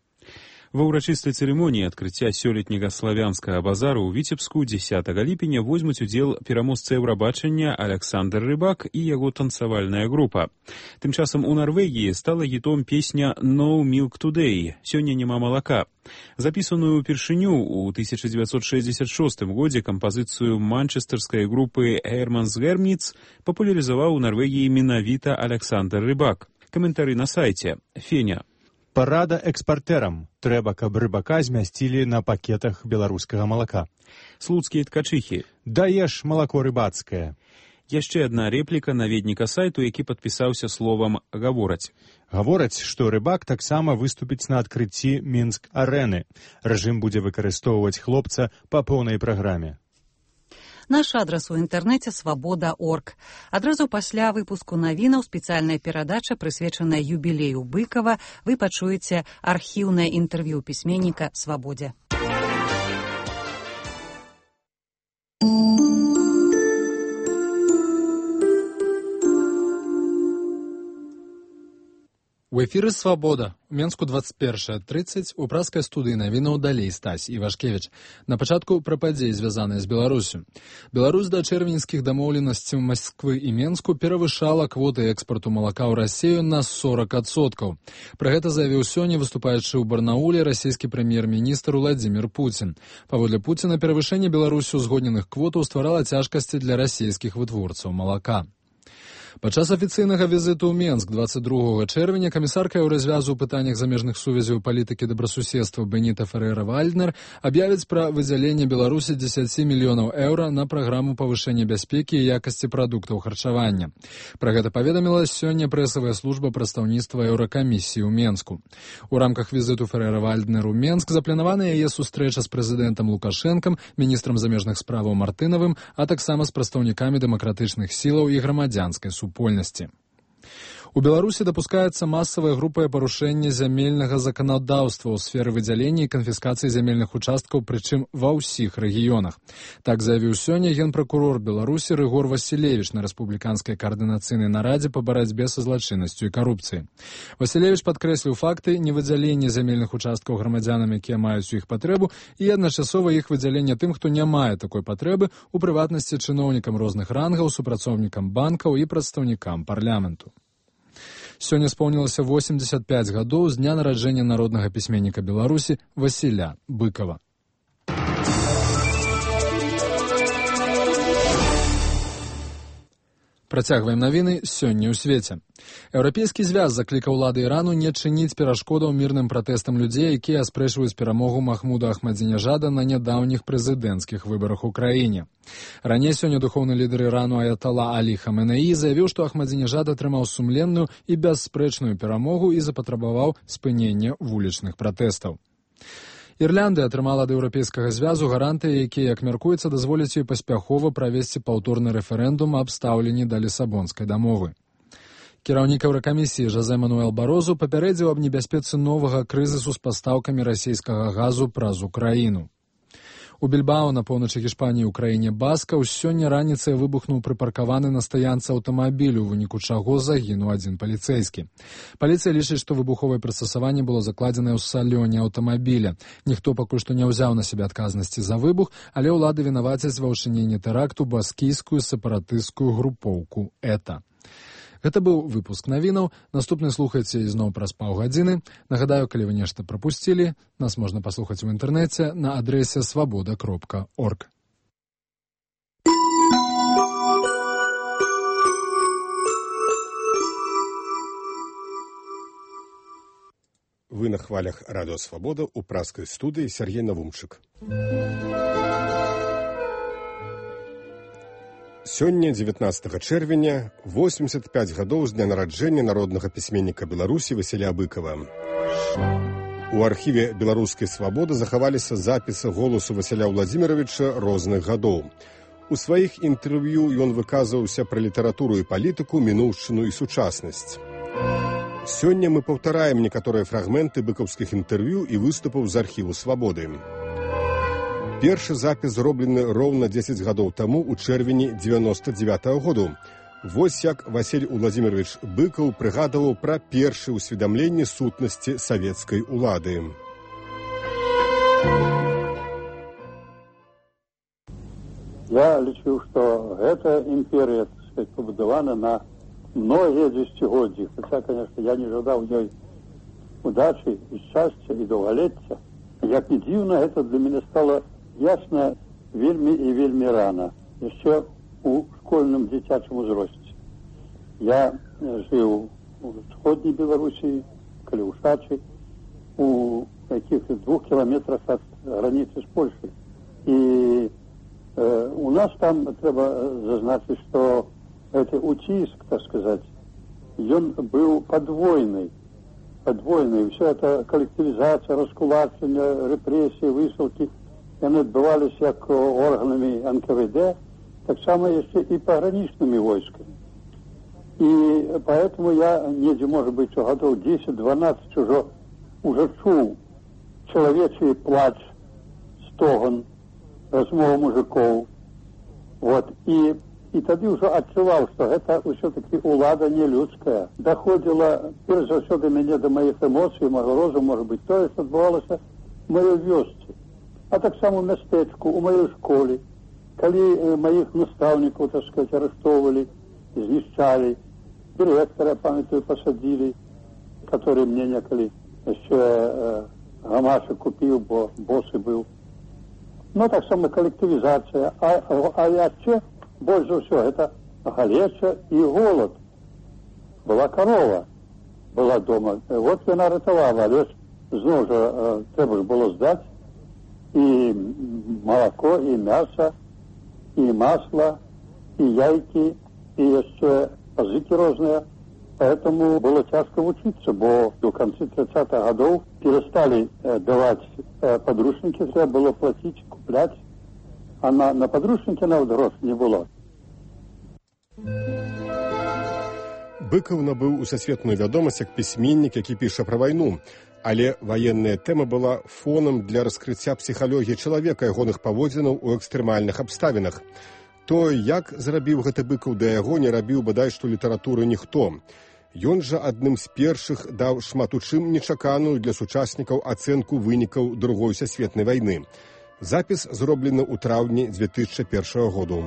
Ва ўрачыстай цырымоніі адкрыцця сёлетняга славянскага базару ў Віцебску дзесятага ліпеня возьмуць удзел пераможцы Еўрабачання Аляксандр Рыбак і яго танцавальная група. Тым часам у Нарвегіі стала хітом песня «No Milk Today» – «Сёння няма малака». Запісаную ўпершыню ў тысяча дзевяцьсот шэсцьдзесят шостым годзе кампазіцыю манчестэрскай групы «Германс Гермніц» папулярызаваў у Нарвегіі менавіта Аляксандр Рыбак. Каментары на сайце. Феня: Парада экспартэрам. Трэба, каб рыбака змясцілі на пакетах беларускага малака. Слуцкія ткачыхі. Даеш малако рыбацкае. Яшчэ адна рэпліка наведніка сайту, які падпісаўся словам «гавораць». Гавораць, што рыбак таксама выступіць на адкрыцці Мінск-арэны. Рэжым будзе выкарыстоўваць хлопца па поўнай праграме. Наш адрас у інтэрнэце свабода точка орг. Адразу пасля выпуску навінаў спецыяльная перадача, прысвечаная юбілею Быкава, вы пачуеце архіўнае інтэрв'ю пісьменніка «Свабодзе». У эфіры «Свабода». У Менску двадцать першая тридцать, у праскай студыі навінаў далей Стась Івашкевіч. На пачатку пра падзеі, звязаныя з Беларусю. Беларусь да чэрвеньскіх дамоўленасцяў Масквы і Менску перавышала квоты экспарту малака ў Расію на сорок адсоткаў. Пра гэта заявіў сёння, выступаючы ў Барнауле, расійскі прэм'ер-міністр Уладзімір Пуцін. Паводле Пуціна, перавышэнне Беларусю узгодненых квотаў стварала цяжкасці для расійскіх вытворцаў малака. Падчас афіцыйнага візіту ў Менск двадцать другога чэрвеня камісарка Еўразвязу ў пытаннях замежных сувязяў і палітыкі добрасуседства Беніта Феррэра-Вальднер аб'явіць пра выдзяленне Беларусі дзесяць мільёнаў еўра на праграму павышэння бяспекі і якасці прадуктаў харчавання. Пра гэта паведаміла сёння прэсавая служба прадстаўніцтва Еўракамісіі ў Менску. У рамках візіту Феррэра-Вальднер у Менск запланавана яе сустрэча з прэзідэнтам Лукашэнкам, міністрам замежных справаў Мартынавым, а таксама з прадстаўнікамі дэмакратычных сілаў і грамадзянскай супольнасці. супольнасці. У Беларусі дапускаецца масавае групавае парушэнне зямельнага заканадаўства ў сферы выдзялення і канфіскацыі зямельных участкаў, прычым ва ўсіх рэгіёнах. Так заявіў сёння генпракурор Беларусі Рыгор Васілевіч на рэспубліканскай каардынацыйнай нарадзе па барацьбе са злачыннасцю і карупцыяй. Васілевіч падкрэсліў факты невыдзялення зямельных участкаў грамадзянам, якія маюць у іх патрэбу, і адначасова іх выдзялення тым, хто не мае такой патрэбы, у прыватнасці чыноўнікам розных рангаў, супрацоўнікам банкаў і прадстаўнікам парламенту. Сёння споўнілася восемьдесят пять гадоў з дня нараджэння народнага пісьменніка Беларусі Васіля Быкава. Працягваем навіны сёння ў свеце. Еўрапейскі звяз заклікаў улады Ірану не чыніць перашкодаў мірным пратэстам людзей, якія аспрэчваюць перамогу Махмуда Ахмадзінежада на нядаўніх прэзідэнцкіх выбарах у краіне. Раней сёння духоўны лідар Ірану Аятала Алі Хаменеі заявіў, што Ахмадзінежад атрымаў сумленную і бясспрэчную перамогу і запатрабаваў спынення вулічных пратэстаў. Ірландыя атрымала ад Еўрапейскага звязу гарантыі, якія, як мяркуецца, дазволяць ёй паспяхова правесці паўторны рэферэндум аб стаўленні да Лісабонскай дамовы. Кіраўнік Еўракамісіі Жозе Мануэл Барозу папярэдзіў аб небяспецы новага крызісу з пастаўкамі расійскага газу праз Украіну. У Більбао на поўначы Гішпаніі ў краіне Баскаў сёння раніцай выбухнуў прыпаркаваны на стаянцы аўтамабіль, у выніку чаго загінуў адзін паліцэйскі. Паліцыя лічыць, што выбуховае прыстасаванне было закладзенае ў салёне аўтамабіля. Ніхто пакуль што не ўзяў на сябе адказнасці за выбух, але ўлады вінавацяць ва ўчыненні тэракту баскійскую сепаратысцкую групоўку ЭТА. Гэта быў выпуск навінаў. Наступны слухайце ізноў праз паўгадзіны. Нагадаю, калі вы нешта прапусцілі, нас можна паслухаць у інтэрнэце на адрэсе свабода кропка орг. Вы на хвалях радыё «Свабода» у праскай студыі Сергей Навумчык. Сёння, дзевятнаццатага чэрвеня, восемьдесят пять гадоў з дня нараджэння народнага пісьменніка Беларусі Васіля Быкава. У архіве беларускай «Свабоды» захаваліся запісы голасу Васіля Владзіміровича розных гадоў. У сваіх інтэрв'ю ён выказваўся пра літаратуру і палітыку, мінуўшчыну і сучаснасць. Сёння мы паўтараем некаторыя фрагменты быкаўскіх інтэрв'ю і выступаў з архіву «Свабоды». Першы запіс зроблены роўна дзесяць гадоў таму ў чэрвені дзевяноста дзевятага году. Вось як Васіль Уладзімірович Быкаў прыгадываў пра першае ўсведамленне сутнасці савецкай улады. Я лічу, што гэта імперія, так сказать, пабудавана на многія дзесяцігоддзі. Хаця, конечно, я не жадаў ёй удачы і шчасця і даўгалецця. Як не дзіўна, гэта для мяне стала ясна вельмі і вельмі рана, яшчэ у школьным дзіцячым узросце. Я жыў у сходняй Беларусі, Каліўшачы, у каких-то двух километрах от границы с Польшей. И э, у нас там треба зазначить, что это утиск, так сказать, он был подвойный. Подвойный. Все это коллективизация, раскулачення, репрессии, высылки, они отбывались как органами эн ка вэ дэ, так само еще и пограничными войсками. И поэтому я, неде, может быть, годов десять-дванадцать уже, уже чул человечий плач, стогон, размову мужиков. Вот. И, и тогда уже отчувал, что это все-таки улада не людская. Доходило, перш за все, до меня, до моих эмоций, моего розуму, может быть, то, что отбывалось в моей вёсці. А так само в местечку, у моей школе, коли моих наставников, так сказать, арестовывали, знищали, директора, памятаю, посадили, который мне неколи еще э, гамаша купил, бо босый был. Ну, так само коллективизация. А, а еще больше всего это галеча и голод. Была корова, была дома. Вот она рятовала, але знову ж э, треба ж було здати и молоко, и мясо, и масло, и яйки, и еще пазыки разные. Поэтому было тяжко учиться, бо до конца тридцатых годов перестали э, давать э, подручники, треба было платить, куплять, а на, на подручники навіть грошей не было. Быкаў набыў усесветную вядомасць як пісьменнік, які піша пра вайну, але ваенная тэма была фонам для раскрыцця псіхалогіі чалавека, ягоных паводзінаў у экстрэмальных абставінах. То, як зрабіў гэты Быкаў да яго, не рабіў бадай што літаратуры ніхто. Ён жа адным з першых даў шмат у чым нечаканую для сучаснікаў ацэнку вынікаў Другой сусветнай вайны. Запіс зроблены ў траўні дзве тысячы першага году.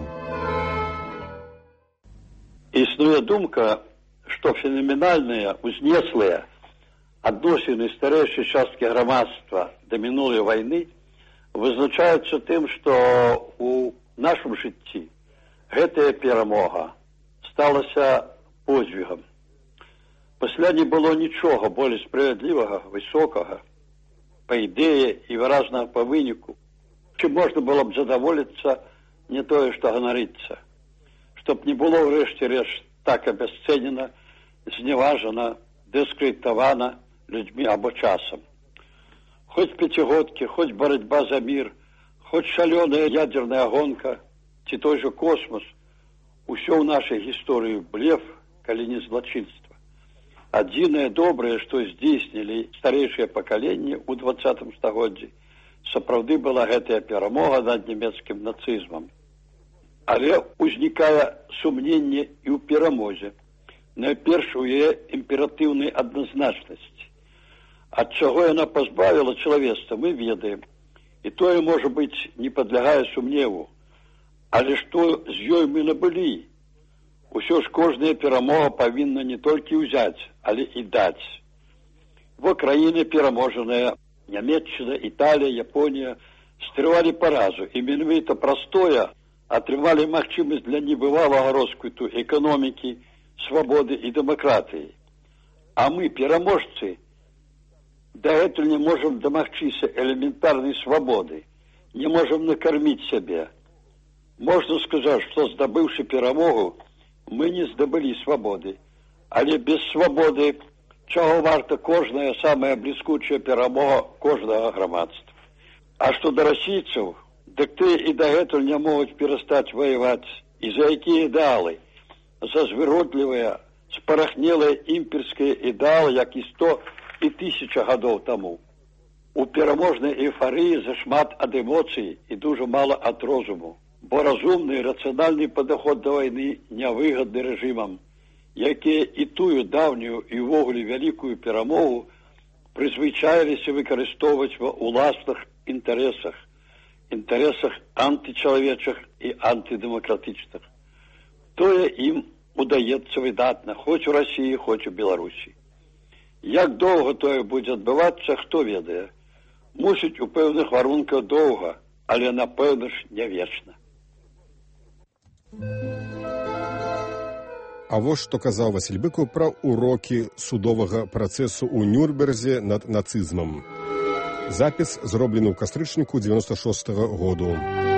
Існуе думка, што фенаменальныя, узнеслыя адносіны старэйшай часткі грамадства да мінулай вайны вызначаюцца тым, што у нашым жыцці гэтая перамога сталася подзвігам. Пасля не было нічога болей справядлівага, высокага, па ідэі і выразнага па выніку, чым можна было б задаволіцца, не тое, што ганарыцца. Чтоб не было ўрэшце рэшт так абясцэнена, зневажана, дыскрэдытавана людзьмі або часам. Хоць пяцігодкі, хоць барацьба за мір, хоць шалёная ядерная гонка, ці той жа космос, усё ў нашай гісторыі блеф, калі не злачынства. Адзінае добрае, што здзейснілі старэйшыя пакаленні ў дваццатым стагоддзі, сапраўды была гэтая перамога над нямецкім нацызмам. Але ўзнікае сумненне і ў перамозе. Найперш у яе імператыўнай адназначнасці. Ад чаго яна пазбавіла чалавецтва, мы ведаем. І тое, можа быць, не падлягае сумневу. Але што з ёй мы набылі? Усё ж кожная перамога павінна не толькі ўзяць, але і даць. Во краіны пераможаныя, Нямецчына, Італія, Японія, стрывалі паразу, і менавіта прастое атрымалі магчымасць для небывалага росквіту эканомікі, свабоды і дэмакратыі. А мы, пераможцы, дагэтуль не можам дамагчыся элементарнай свабоды, не можам накарміць сябе. Можна сказаць, што здабыўшы перамогу, мы не здабылі свабоды, але без свабоды, чаго варта кожная самая бліскучая перамога кожнага грамадства. А што да расійцаў, дык тыя і дагэтуль не могуць перастаць ваяваць. І за якія ідэалы? За звыродлівыя, спарахнелыя імперскія ідэалы, як і сто і тысяча гадоў таму. У пераможнай эйфарыі зашмат ад эмоцый і дужа мала ад розуму. Бо разумны і рацыянальны падыход да вайны нявыгадны рэжымам, якія і тую даўнюю і ўвогуле вялікую перамогу прызвычаіліся выкарыстоўваць ва ўласных інтарэсах, інтарэсах антычалавечых і антыдэмакратычных. Тое ім удаецца выдатна, хоць у Расіі, хоць у Беларусі. Як доўга тое будзе адбывацца, хто ведае. Мусіць, у пэўных варунках доўга, але, напэўна ж, не вечна. А вось што казаў Васіль Быкаў пра урокі судовага працэсу ў Нюрнберзе над нацызмам. Запіс зроблены ў кастрычніку дзевяноста шостага году.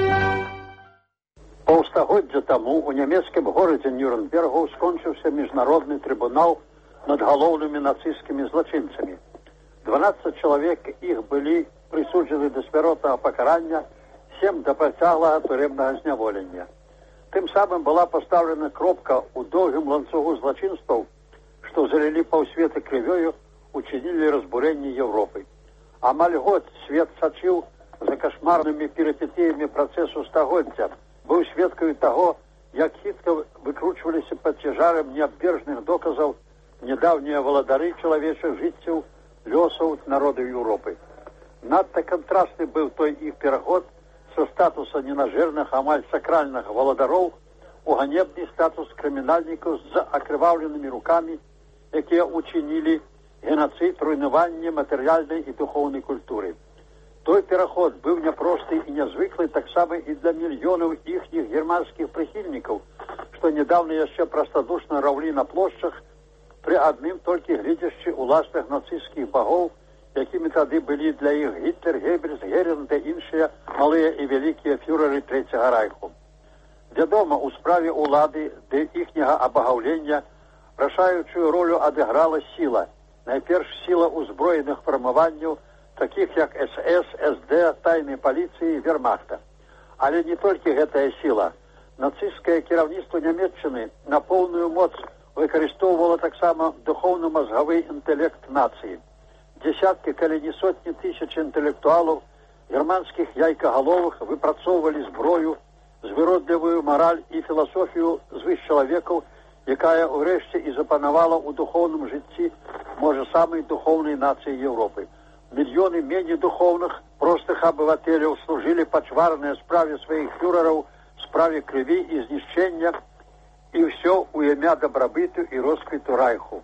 Паўстагоддзя таму у нямецкім горадзе Нюрнбергу скончыўся міжнародны трыбунал над галоўнымі нацысцкімі злачынцамі. дванаццаць чалавек іх былі прысуджаны да смяротнага пакарання, сем да працяглага турэмнага зняволення. Тым самым была пастаўлена кропка ў доўгім ланцугу злачынстваў, што залілі паўсвета крывёю, учинілі разбурэнне Еўропы. Амаль год свет сачыў за кашмарнымі перыпетыямі працэсу стагоддзя, быў сведкаю таго, як хітка выкручваліся пад цяжарам неабвержных доказаў нядаўнія валадары чалавечых жыццяў, лёсаў народу Еўропы. Надта кантрастны быў той іх пераход са статуса ненажэрных, амаль сакральных валадароў у ганебны статус крымінальнікаў з акрываўленымі рукамі, якія учинілі геноцид, руйнаванне матэрыяльнай і духоўнай культуры. Той пераход быў няпросты і нязвыклы таксама і для мільёнаў іхніх германскіх прыхільнікаў, што нядаўна яшчэ прастадушна раўлі на плошчах пры адным толькі гледзячы ўласных нацысцкіх багоў, якімі тады былі для іх Гітлер, Геббельс, Герінг та іншыя малыя і вялікія фюреры Трэцяга райху. Вядома, у справе ўлады ды іхняга абагаўлення рашаючую ролю адыграла сіла. Найперш сіла ўзброеных фармаванняў, такіх як эс эс, эс дэ, тайнай паліцыі, вермахта. Але не толькі гэтая сіла. Нацысцкае кіраўніцтва Нямецчыны на поўную моц выкарыстоўвала таксама духоўна-мазгавы інтэлект нацыі. Десяткі, калі не сотні тысяч інтэлектуалаў, германскіх яйкагаловых выпрацоўвалі зброю, звыродлівую мараль і філасофію звышчалавекаў, якая ўрэшце і запанавала ў духоўным жыцці, можа, самай духоўнай нацыі Еўропы. Мільёны меней духоўных, простых абывателяў служылі пачварнай справе сваіх фюрераў, справе крыві і знішчэння, і ўсё ў імя дабрабыту і росквіту райху.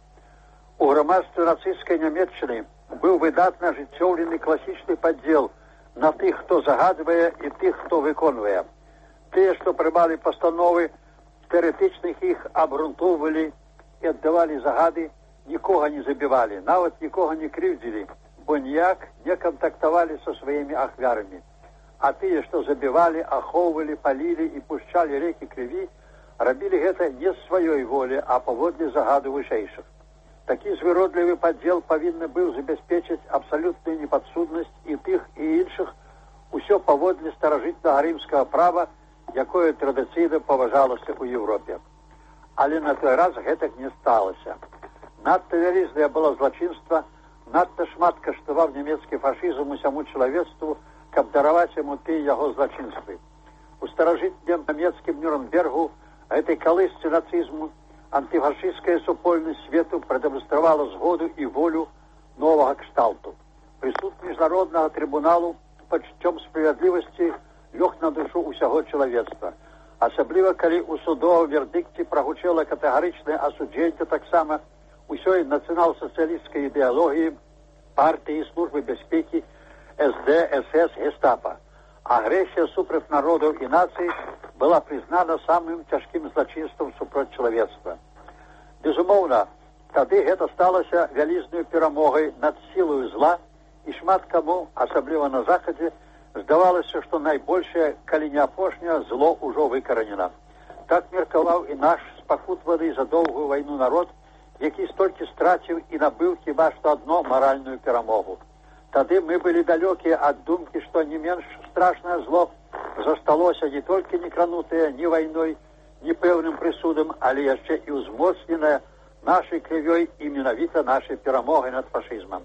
У грамадстве нацысцкай Нямецчыны быў выдатна ажыццёўлены класічны падзел на тых, хто загадвае, і тых, хто выконвае. Тыя, што прымалі пастановы, тэарэтычных іх абгрунтоўвалі і аддавалі загады, нікога не забівалі, нават нікога не крыўдзілі, бо ніяк не кантактавалі са сваімі ахвярамі. А тыя, што забівалі, ахоўвалі, палілі і пушчалі рэкі крыві, рабілі гэта не з сваёй волі, а паводле загаду вышэйшых. Такі звыродлівы падзел павінны быў забяспечыць абсалютную непадсуднасць і тых, і іншых, усё паводле старажытнага рымскага права, якое традыцыйна паважалася ў Еўропе. Але на той раз гэтак не сталася. Надта вялізнае было злачынства, надта шмат каштаваў нямецкі фашызм усяму чалавецтву, каб дараваць яму тыя яго злачынствы. У старажытнем нямецкім Нюрнбергу, гэтай калысцы нацызму, антыфашыстская супольнасць свету прадэманстравала згоду і волю новага кшталту. Прысуд міжнароднага трыбуналу пачуццём справядлівасці лёг на душу ўсяго чалавецтва. Асабліва, калі ў судовым вердыкце прагучала катэгарычнае асуджэнне таксама ўсёй нацыянал-сацыялісцкай ідэалогіі, партыі, службы бяспекі, эс дэ, эс эс, гестапа. Агрэсія супраць народаў і нацый была прызнана самым цяжкім злачынствам супроць чалавецтва. Безумоўна, тады гэта сталася вялізнай перамогай над сілаю зла, і шмат каму, асабліва на захадзе, здавалася, што найбольшае, калі не апошняе, зло ўжо выкаранена. Так меркаваў і наш спакутваны за доўгую вайну народ, які столькі страціў і набыў хіба што адно маральную перамогу. Тады мы былі далёкія ад думкі, што не менш страшнае зло засталося не толькі некранутае ні вайной, ні пэўным прысудам, але яшчэ і ўзмоцненае нашай крывёй і менавіта нашай перамогай над фашызмам.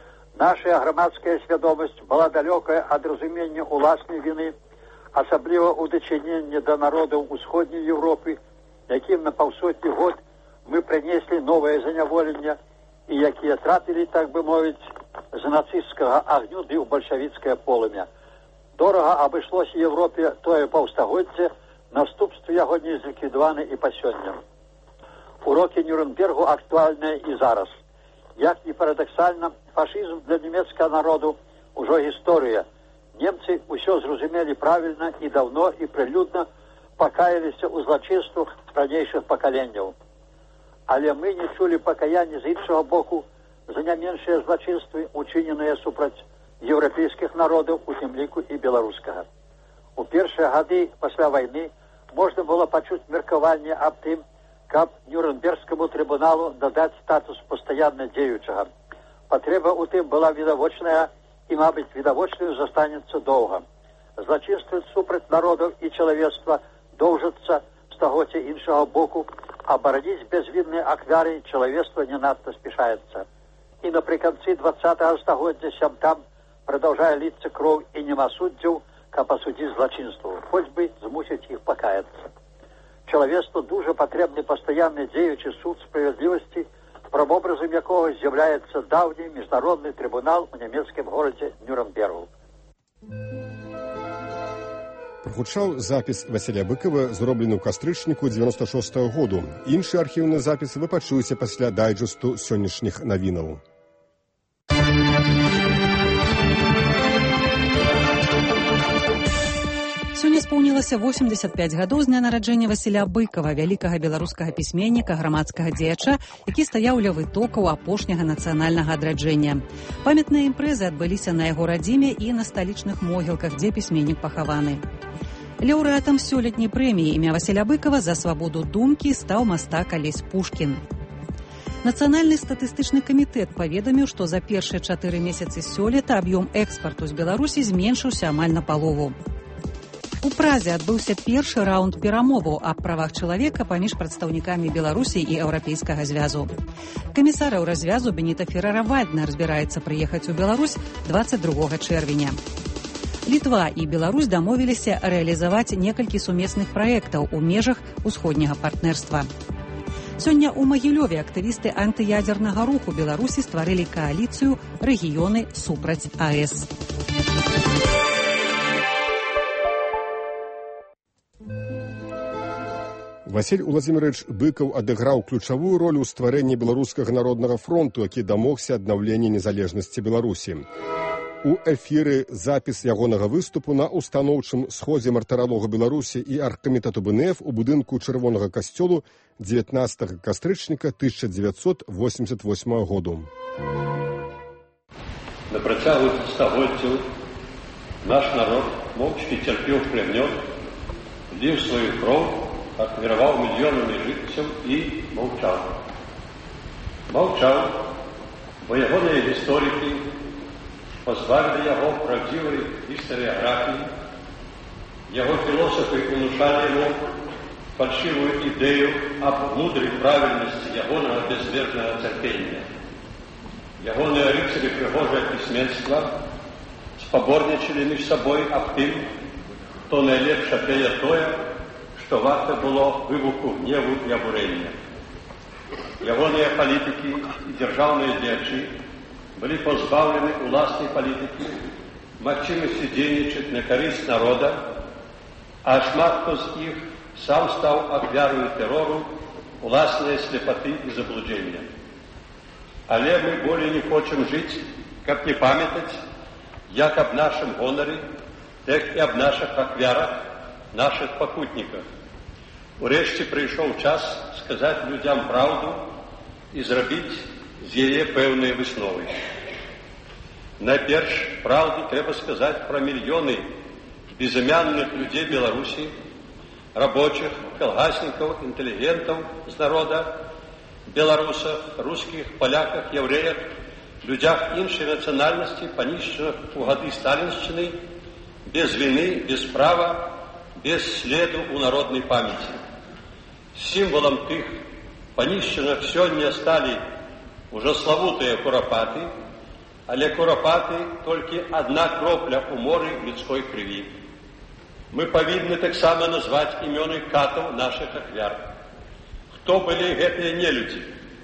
Наша грамадская свядомасць была далёкая ад разумення ўласнай віны, асабліва ў дачыненні да народаў усходняй Еўропы, якім на паўсотні год мы прынеслі новае заняволенне і якія трапілі, так бы мовіць, з нацысцкага агню ды ў бальшавіцкае полымя. Дорага абышлося Еўропе тое паўстагоддзе, наступствы яго не зліквідаваны і па сёння. Урокі Нюрнбергу актуальныя і зараз. Як ні парадаксальна, фашызм для нямецкага народу ўжо гісторыя. Немцы ўсё зразумелі правільна і даўно і прылюдна пакаяліся ў злачынствах ранейшых пакаленняў. але мы не чулі пакаяння з іншага боку за не меншыя злачынствы, учыненыя супраць еўрапейскіх народаў, у тым ліку і беларускага. У першыя гады пасля вайны можна было пачуць меркаванне аб тым, каб Нюрнбергскаму трыбуналу дадаць статус пастаянна дзеючага. Патрэба ў тым была відавочная і, мабыць, відавочнаю застанецца доўга. Злачынствы супраць народаў і чалавецтва доўжацца стагоддзя іншага боку, а бараніць бязвінныя ахвяры чалавецтва не надта спяшаецца. І напрыканцы двадцатага стагоддзя сям-там продолжая литься кроў і няма суддзяў, каб асудзіць злачынстваў, хоць бы змусіць іх пакаяцца. Чалавецтву дужа патрэбны пастаянны дзеючы суд справядлівасці, прамобразам якога з'яўляецца даўні міжнародны трыбунал у нямецкім горадзе Нюрнбергу. Прагучаў запіс Васіля Быкова, зроблены ў кастрычніку дзевяноста шостага году. Іншы архіўны запіс вы пачуеце пасля дайджэсту сённяшніх навінаў. Сёння споўнілася восемьдесят пять гадоў з дня нараджэння Васіля Быкова, вялікага беларускага пісьменніка, грамадскага дзеяча, які стаяў ля вытокаў апошняга нацыянальнага адраджэння. Памятныя імпрэзы адбыліся на яго радзіме і на сталічных могілках, дзе пісьменнік пахаваны. Лаўрэатам сёлетняй прэміі імя Васіля Быкова за свабоду думкі стаў мастак Алесь Пушкін. Нацыянальны статыстычны камітэт паведаміў, што за першыя чатыры месяцы сёлета аб'ём экспарту з Беларусі зменшыўся амаль напалову. У Празе адбыўся першы раунд перамоваў аб правах чалавека паміж прадстаўнікамі Беларусі і Еўрапейскага звязу. Камісараў развязу Беніта Феррара-Вальднер збіраецца прыехаць у Беларусь двадцать другога чэрвеня. Літва і Беларусь дамовіліся рэалізаваць некалькі сумесных праектаў у межах усходняга партнерства. Сёння ў Магілёве актывісты антыядзернага руху Беларусі стварылі кааліцыю «Рэгіёны супраць АЭС». Васіль Уладзімірович Быкаў адыграў ключавую ролю ў стварэнні беларускага народнага фронту, які дамогся аднаўлення незалежнасці Беларусі. У эфіры запіс ягонага выступу на устаноўчым сходзе мартыралога Беларусі і аргкамітэту Бэ Эн Эф у будынку Чырвонага касцёлу дзевятнаццатага кастрычніка тысяча дзевяцьсот восемьдесят восьмага году. На працягу стагоддзяў наш народ моўчкі цярпеў плямён, ліў сваю кроў, адміраваў мільёнамі жыццяў і маўчаў. Маўчаў, бо ягоныя гісторыкі пазбавілі яго правдзівай гістарыяграфіі, яго філосафы унушалі яму фальшывую ідэю аб мудрай правільнасці ягонага бязмернага цярпення. Ягоныя рыцары прыгожае пісьменства спаборнічалі між сабой аб тым, хто найлепш апяе тое, што варта было выбуху гневу і абурэння. Ягоныя палітыкі і дзяржаўныя дзеячы былі пазбаўлены уласнай палітыкі, магчымасці дзейнічаць на карысць народа, а шмат хто з іх сам стаў ахвяраю тэрору, уласнай сляпаты і заблуджэння. Але мы болей не хочам жыць, каб не памятаць, як аб нашым гонары, так і аб нашых ахвярах, нашых пакутніках. Урэшце прыйшоў час сказаць людзям праўду і зрабіць з яе пэўныя высновы. Найперш, праўду трэба сказаць пра мільёны безымянных людзей Беларусі, рабочых, калгаснікаў, інтэлігентаў з народа, беларусах, рускіх, паляках, яўрэях, людзях іншай нацыянальнасці, панішчаных у гады сталіншчыны, без віны, без права, без следу ў народнай памяці. Сімвалам тых панішчаных сёння сталі ўжо славутыя курапаты, але курапаты толькі адна кропля ў моры людской крыві. Мы павінны таксама назваць імёны катаў нашых ахвяр. Хто былі гэтыя нелюдзі?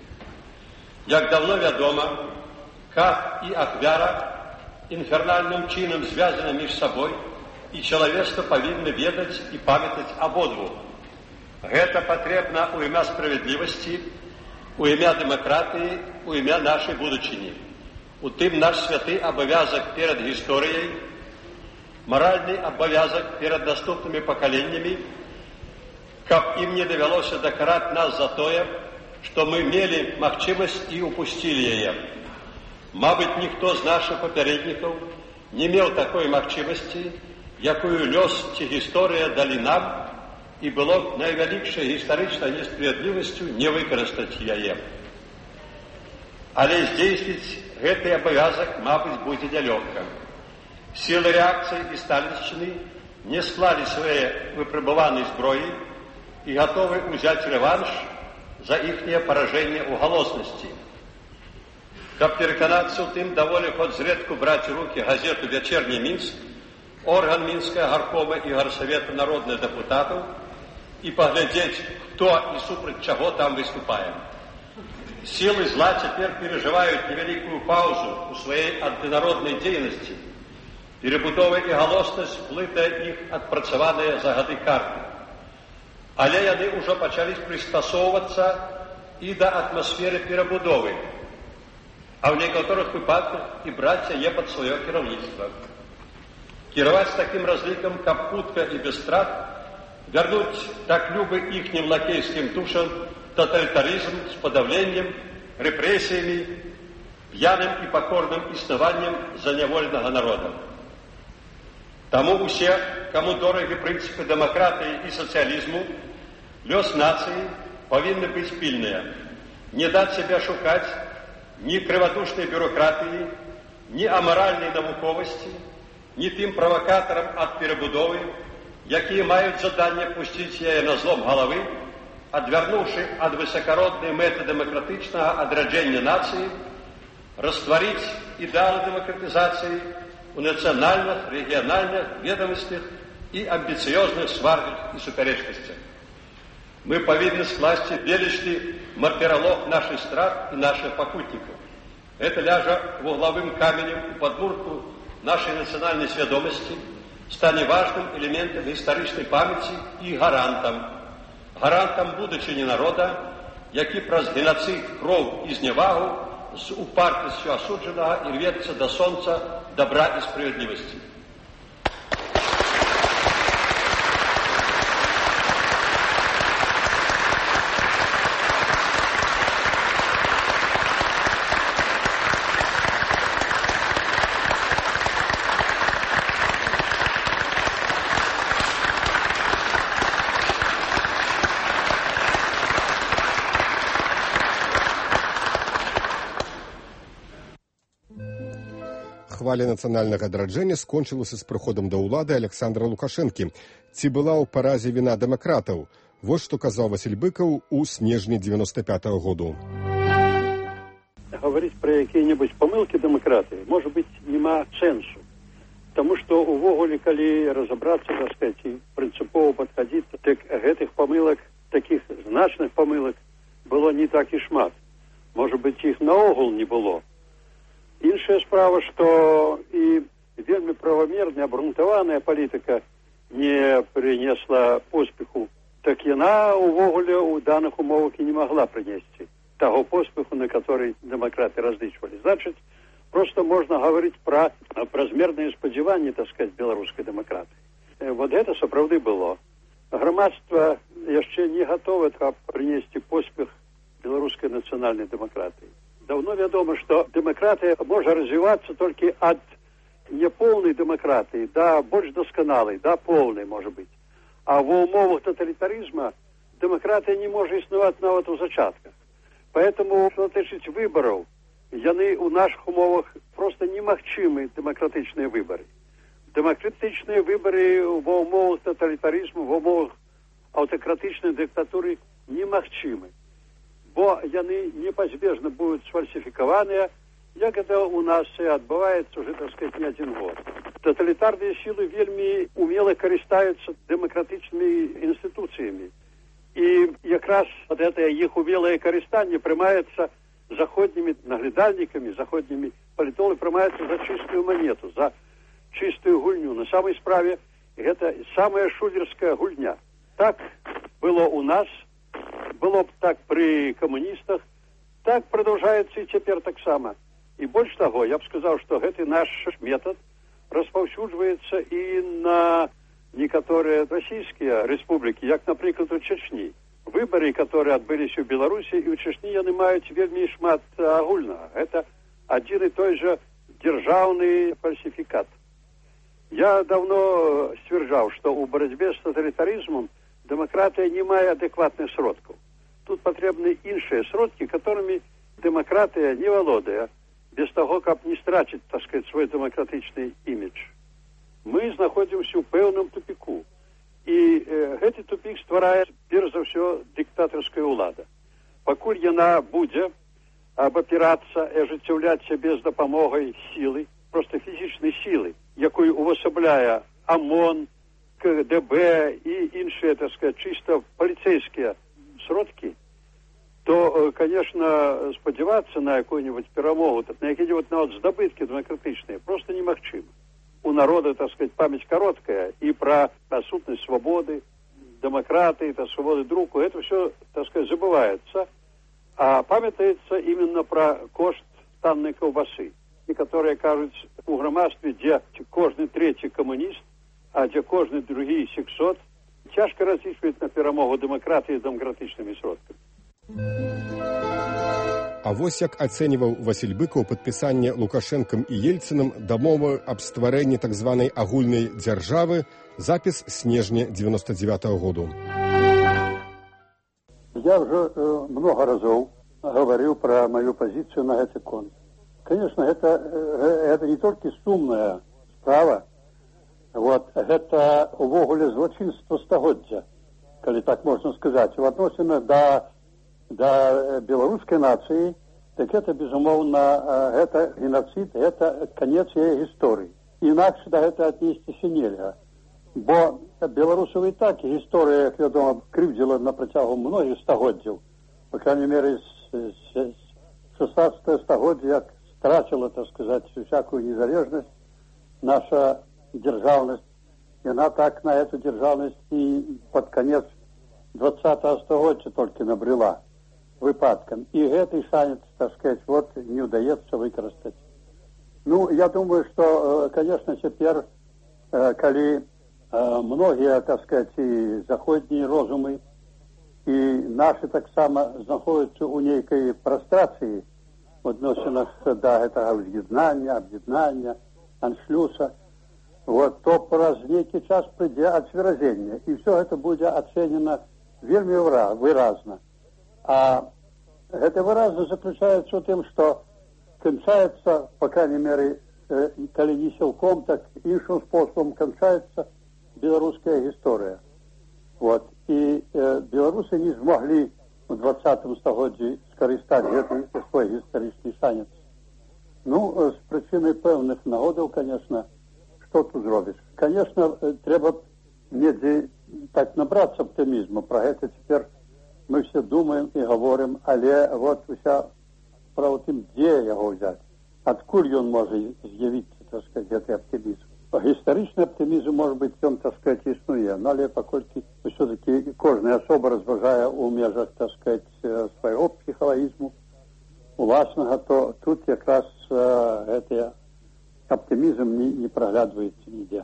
Як даўно вядома, кат і ахвяра інфернальным чынам звязаны між сабой, і чалавецтва павінна ведаць і памятаць абодвух. Гэта патрэбна ў імя справядлівасці, у імя дэмакратыі, у імя нашай будучыні. У тым наш святы абавязак перад гісторыяй, маральны абавязак перад наступнымі пакаленнямі, каб ім не давялося дакараць нас за тое, што мы мелі магчымасць і упусцілі яе. Мабыць, ніхто з нашых папярэднікаў не меў такой магчымасці, якую лёс ці гісторыя далі нам, і было найвялікшай гістарычнай несправядлівасцю не выкарыстаць яе. Але здзейсніць гэты абавязак, мабыць, будзе нялёгка. Сілы рэакцыі і сталіншчыны не склалі свае выпрабаванай зброі і гатовы ўзяць рэванш за іхняе паражэнне ў галоснасці. Каб пераканацца ў тым, даволі хоць зрэдку браць у рукі газету «Вячэрні Мінск», орган Мінскага гаркома і гарсавета народных дэпутатаў, і паглядзець, хто і супраць чаго там выступае. Сілы зла цяпер перажываюць невялікую паўзу ў сваёй антынароднай дзейнасці. Перабудова і галоснасць плытае іх адпрацаваныя за гады карты. Але яны ўжо пачалі прыстасоўвацца і да атмасферы перабудовы, а ў некаторых выпадках і браць яе пад сваё кіраўніцтва. Кіраваць такім разлікам, каб хутка і без страт вярнуць так любы іхнім лакейскім душам тоталітарызм з падаўленнем, рэпрэсіямі, п'яным і пакорным існаваннем заняволенага народа. Таму усе, каму дорагі прынцыпы дэмакратыі і сацыялізму, лёс нацыі павінны быць пільныя, не даць сябе шукаць ні крывадушнай бюрократыі, ні амаральнай навуковасці, ні тым правакатарам ад перабудовы, якія маюць заданне пусціць яе на злом галавы, адвярнуўшы ад высакароднай мэты дэмакратычнага адраджэння нацыі, растварыць ідэалы дэмакратызацыі у нацыянальных, рэгіянальных, ведомасцях і амбіцыёзных сварках і супярэчнасцях. Мы павінны скласці велічны маркералог нашых страт і нашых пакутнікаў. Гэта ляжа вуглавым каменем у падмурку нашай нацыянальнай свядомасці, стане важным элементам гістарычнай памяці і гарантам. Гарантам будучыні народа, які праз геноцид, кроў і зневагу з упартасцю асуджанага і рвецца да сонца добра і справядлівасці. Хваля нацыянальнага адраджэння скончылася з прыходам да ўлады Александра Лукашэнкі. Ці была ў паразе віна дэмакратаў? Вось што казаў Васіль Быкаў у снежні девяносто пятого году. Гаварыць пра якія-небудзь памылкі дэмакратыі, можа быць, няма сэнсу. Таму што увогуле, калі разабрацца, так сказаць, і прынцыпова падхадзіць, так гэтых памылак, такіх значных памылак было не так і шмат. Можа быць, іх наогул не было. Іншая справа, што і вельмі правамерная, абгрунтаваная палітыка не прынесла поспеху, так яна увогуле ў даных умовах і не магла прынесці таго поспеху, на который дэмакраты разлічвалі. Значыць, проста можна гаварыць пра празмерныя спадзяванні, так сказаць, беларускай дэмакраты. Вот гэта сапраўды было. Грамадства яшчэ не гатовае, каб прынесці поспех беларускай нацыянальнай дэмакратыі. Давно вядома, што дэмакратыя можа развівацца толькі ад няполнай дэмакратыі да больш дасканалай, да поўнай, можа быць. А ва ўмовах тоталітарызма дэмакратыя не можа існаваць нават у зачатках. Поэтому, што тычыць выбараў, яны ў нашых умовах проста немагчымы дэмакратычныя выбары. Дэмакратычныя выбары ва ўмовах тоталітарызму, ва ўмовах аўтакратычнай дыктатуры немагчымы. Бо яны непазбежна будуць сфальсіфікаваныя, як гэта ў нас і адбываецца уже, так сказать, не адзін год. Тоталітарныя сілы вельмі умела карыстаюцца дэмакратычнымі інстытуцыямі. І якраз ад гэтае іх умелае карыстанне прымаецца заходнімі наглядальнікамі, заходнімі палітолагамі, прымаецца за чыстую манету, за чыстую гульню. На самай справе гэта самая шулерская гульня. Так было у нас, было б так пры камуністах, так продолжается и цяпер таксама. І больш таго, я б сказаў, што гэты наш метод распаўсюджваецца і на некаторыя расійскія рэспублікі, як, напрыклад, у Чечні. выборы, которые отбылись в Беларуси и в Чечне, яны маюць вельмі шмат агульнага. Это один и той же державный фальсификат. Я давно стверджал, что у борьбе с тоталитаризмом демократия не мае адекватных сродков. Тут потребны іншыя сродки, которыми демократия не володая, без того, как не страчить, так сказать, свой демократичный имидж. Мы находимся в пэўным тупику. И э, гэты тупик стварае, перш за ўсё, диктаторская улада. Пакуль яна будзе абапірацца і ажыццяўляць сябе з дапамогай сілы, просто фізічнай сілы, якую увасабляе ОМОН, ка дэ бэ і іншыя, так сказать, чисто полицейские сродки, то, конечно, спадзявацца на якую-нибудь перамогу, на якія-нибудь нават здабыткі демократычныя просто немагчыма. У народа, так сказать, память короткая, и про отсутность свободы, демократии, то свободы друку, это все, так сказать, забывается, а памятается именно про кошт танной колбасы. Некоторые кажуть, у громадстве, где кожный третий коммунист, а где кожный другий сексот, тяжко различивать на перемогу демократии демократичными сродками. А вось як ацэньваў Васіль Быкаў падпісанне Лукашэнкам і Ельцынам дамовы аб стварэнні так званай агульнай дзяржавы, запіс снежня девяносто девятого году. Я уже э, много разов говорил про мою позицию на этот конт. Конечно, это, э, это не только сумная справа, вот, это увогуле злочинство стагоддзя, коли так можно сказать, в отношении до да белорусской нации, так это, безумовно, это геноцид, это конец ее истории. Иначе до этого отнестися нельзя. Бо белорусов и так история, як вядома, кривдила на протягу многих стагоддзяв. По крайней мере, с шестнадцатого стагоддзя, як страчила, так сказать, всякую незалежность, наша державность. И она так на эту державность и под конец двадцатого стагоддзя только набрела выпадком. И этой шанец, так сказать, вот не удается выкористать. Ну, я думаю, что, конечно, теперь, коли многие, так сказать, и заходние розумы, и наши так само находятся у некой прострации в отношении до этого объединения, объединения, аншлюса, вот, то раз некий час придет отсвержения. И все это будет оценено вельми выразно. А это выразно заключается в том, что кончается, по крайней мере, э, коли не силком, так иншим способом кончается белорусская история. Вот. И э, белорусы не смогли в двадцатом стагоддзі скористать этот свой исторический шанец. Ну, с причиной певных нагодов, конечно, что тут зробишь? Конечно, треба недзе так набраться оптимизма. Про это теперь мы все думаем и говорим, але вот вся справа тем, где его взять. Откуль он может з'явиться, так сказать, этот оптимизм. Историчный оптимизм, может быть, он, так сказать, існує, но але покольки все-таки кожная особа розважає у межах, так сказать, своего психологизму, власного, то тут якраз этот оптимизм не, не проглядывается нигде.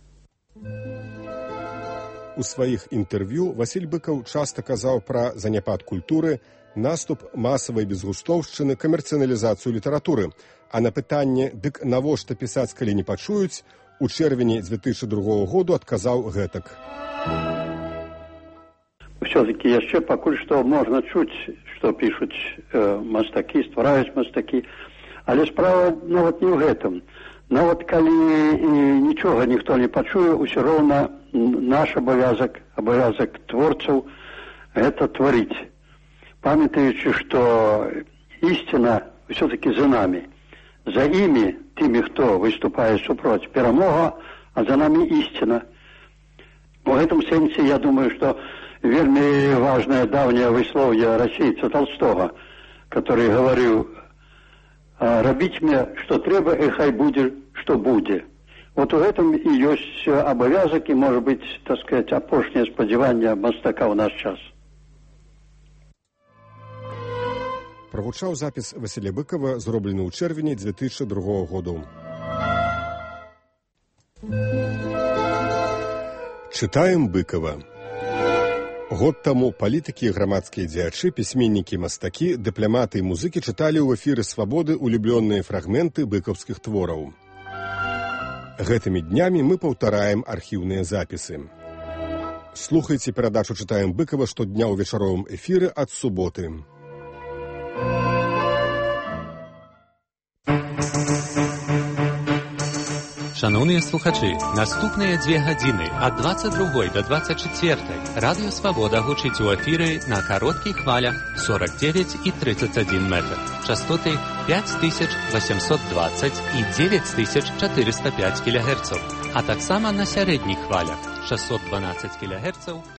У сваіх інтэрв'ю Васіль Быкаў часта казаў пра заняпад культуры, наступ масавай безгустоўшчыны, камерцыяналізацыю літаратуры. А на пытанне, дык навошта пісаць, калі не пачуюць, у чэрвені две тысячи другого году адказаў гэтак. Все-таки яшчэ пакуль што можна чуць, што пішуць э, мастакі, ствараюць мастакі, але справа нават не ў гэтым. Нават калі і нічога ніхто не пачуе, усё роўна наш абавязак, абавязак творцаў гэта тварыць. Памятаючы, што ісціна все-таки за нами. За імі, тымі, хто выступае супроць, перамога, а за нами ісціна. У гэтым сэнсе, я думаю, што вельмі важнае даўняе выслоўе расейца Толстога, который говорил: «Рабіць мне, што трэба, і хай будзе, што будзе». Вот у гэтым і ёсць абавязак, і, можа быць, так сказать, апошняе спадзяванне мастака ў наш час. Прагучаў запіс Васіля Быкава, зроблены ў чэрвені две тысячи другого году. Чытаем Быкава. Год таму палітыкі, грамадскія дзеячы, пісьменнікі, мастакі, дыпламаты і музыкі чыталі ў эфіры «Свабоды» улюблёныя фрагменты быкаўскіх твораў. Гэтымі днямі мы паўтараем архіўныя запісы. Слухайце перадачу «Чытаем Быкава» штодня ў вечаровым эфіры ад суботы. Шановні слухачі, наступныя дзве гадзіны ад дваццаць другой да дваццаць чацвёртай Радыё Свабода гучыць у эфіры на кароткіх хвалях сорок девять і тридцать один метр. Частоты пять тысяч восемьсот двадцать і девять тысяч четыреста пять кілогерцаў, а таксама на сярэдніх хвалях шестьсот двенадцать кілогерцаў